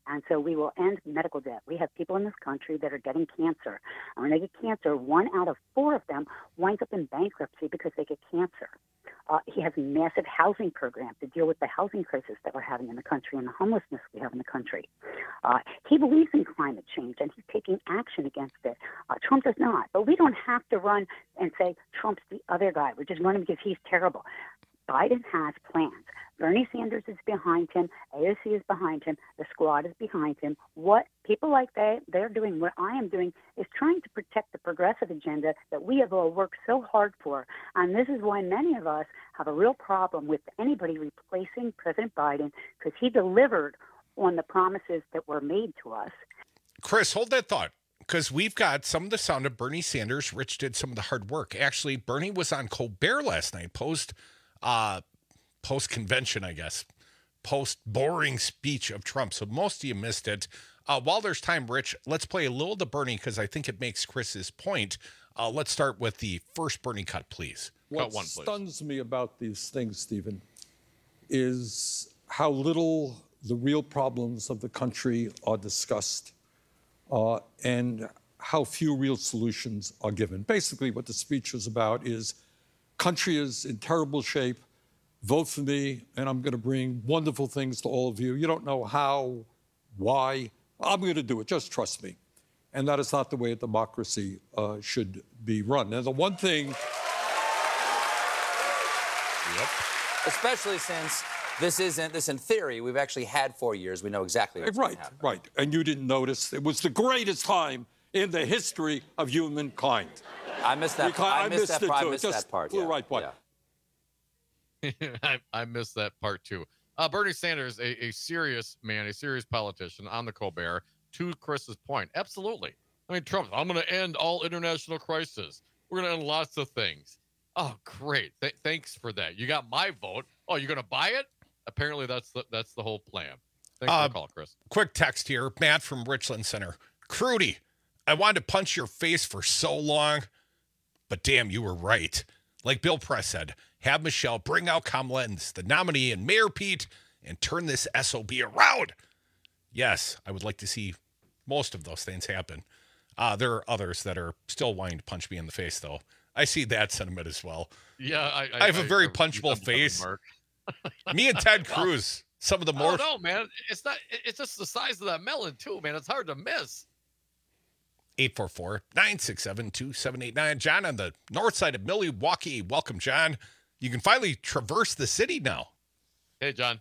And so we will end medical debt. We have people in this country that are getting cancer. And when they get cancer, one out of four of them winds up in bankruptcy because they get cancer. Uh, he has a massive housing program to deal with the housing crisis that we're having in the country and the homelessness we have in the country. Uh, he believes in climate change, and he's taking action against it. Uh, Trump does not. But we don't have to run and say Trump's the other guy. We're just running because he's terrible. Biden has plans. Bernie Sanders is behind him. A O C is behind him. The squad is behind him. What people like they, they're doing, what I am doing, is trying to protect the progressive agenda that we have all worked so hard for. And this is why many of us have a real problem with anybody replacing President Biden, because he delivered on the promises that were made to us. Chris, hold that thought, because we've got some of the sound of Bernie Sanders. Rich did some of the hard work. Actually, Bernie was on Colbert last night, post uh, post-convention, I guess, post-boring speech of Trump. So most of you missed it. Uh, while there's time, Rich, let's play a little of the Bernie, because I think it makes Chris's point. Uh, let's start with the first Bernie cut, please. What cut one, please. stuns me about these things, Stephen, is how little the real problems of the country are discussed uh, and how few real solutions are given. Basically, what the speech was about is country is in terrible shape. Vote for me, and I'm going to bring wonderful things to all of you. You don't know how, why. I'm going to do it. Just trust me. And that is not the way a democracy uh, should be run. And the one thing... Yep. Especially since this isn't, this in theory, we've actually had four years. We know exactly what's right, going to happen. Right, and you didn't notice. It was the greatest time in the history of humankind. I missed that. Because I I missed missed that, it I too. missed Just that part. flew Yeah. right by. Yeah. I, I missed that part too. Uh, Bernie Sanders, a, a serious man, a serious politician on the Colbert. To Chris's point, absolutely. I mean, Trump, I'm going to end all international crises. We're going to end lots of things. Oh, great. Th- thanks for that. You got my vote. Oh, you're going to buy it? Apparently, that's the, that's the whole plan. Thanks Uh, for the call, Chris. Quick text here. Matt from Richland Center. Crudy, I wanted to punch your face for so long, but damn, you were right. Like Bill Press said, have Michelle bring out Kamala and the nominee and Mayor Pete and turn this S O B around. Yes, I would like to see most of those things happen. Uh, there are others that are still wanting to punch me in the face, though. I see that sentiment as well. Yeah, I, I, I have a very I, punchable I, face. Mark. Me and Ted Cruz, some of the more. Oh no, man! It's not. It's just the size of that melon, too, man. It's hard to miss. eight four four, nine six seven, two seven eight nine. John on the north side of Milwaukee. Welcome, John. You can finally traverse the city now. Hey, John.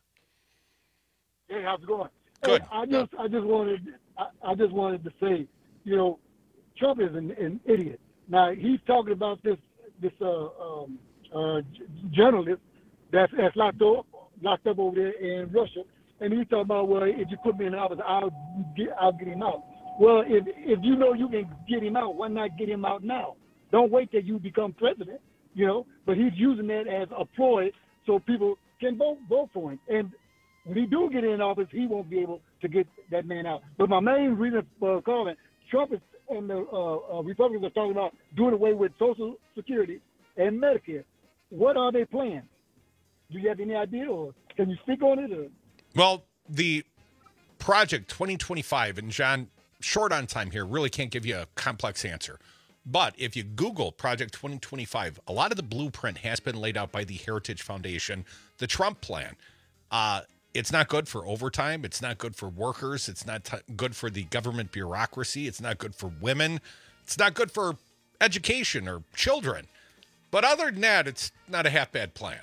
Hey, how's it going? Good. Hey, I just, I just wanted, I, I just wanted to say, you know, Trump is an, an idiot. Now he's talking about this, this uh, um, uh, j- journalist that's, that's locked up, locked up over there in Russia, and he's talking about, well, if you put me in the office, I'll get, I'll get him out. Well, if if you know you can get him out, why not get him out now? Don't wait till you become president, you know. But he's using that as a ploy so people can vote vote for him. And when he do get in office, he won't be able to get that man out. But my main reason for calling, Trump is, and the uh, uh, Republicans are talking about doing away with Social Security and Medicare. What are they plans? Do you have any idea, or can you speak on it? Or? Well, the Project twenty twenty-five, and John, short on time here, really can't give you a complex answer. But if you Google Project twenty twenty-five, a lot of the blueprint has been laid out by the Heritage Foundation, the Trump plan. Uh, it's not good for overtime. It's not good for workers. It's not t- good for the government bureaucracy. It's not good for women. It's not good for education or children. But other than that, it's not a half bad plan.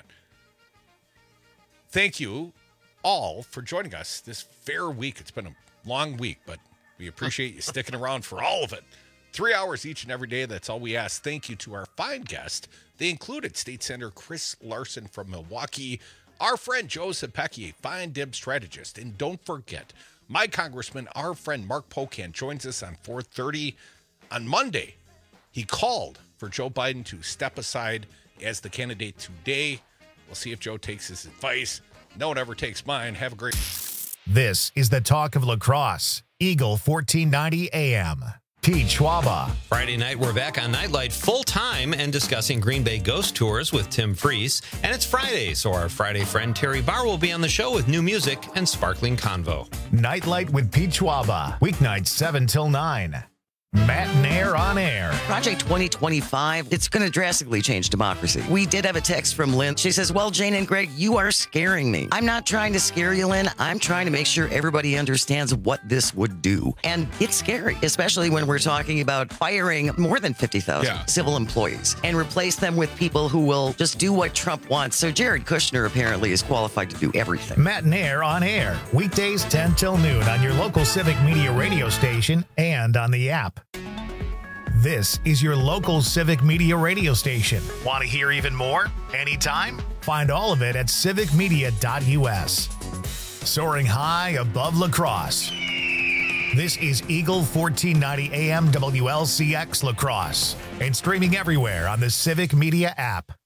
Thank you all for joining us this fair week. It's been a long week, but we appreciate you sticking around for all of it. Three hours each and every day. That's all we ask. Thank you to our fine guests. They included State Senator Chris Larson from Milwaukee, our friend Joe Zepecki, a fine Dib strategist. And don't forget, my congressman, our friend Mark Pocan, joins us on four thirty on Monday. He called for Joe Biden to step aside as the candidate today. We'll see if Joe takes his advice. No one ever takes mine. Have a great... This is the talk of lacrosse. Eagle fourteen ninety A M. Pete Schwaba. Friday night, we're back on Nightlight full time and discussing Green Bay ghost tours with Tim Freese. And it's Friday, so our Friday friend Terry Barr will be on the show with new music and sparkling convo. Nightlight with Pete Schwaba. Weeknights seven till nine. Matt Nair on air. Project twenty twenty-five, it's going to drastically change democracy. We did have a text from Lynn. She says, well, Jane and Greg, you are scaring me. I'm not trying to scare you, Lynn. I'm trying to make sure everybody understands what this would do. And it's scary, especially when we're talking about firing more than fifty thousand Yeah. civil employees and replace them with people who will just do what Trump wants. So Jared Kushner apparently is qualified to do everything. Matt Nair on air. Weekdays ten till noon on your local Civic Media radio station and on the app. This is your local Civic Media radio station. Want to hear even more? Anytime? Find all of it at civic media dot u s. Soaring high above La Crosse. This is Eagle fourteen ninety A M W L C X La Crosse and streaming everywhere on the Civic Media app.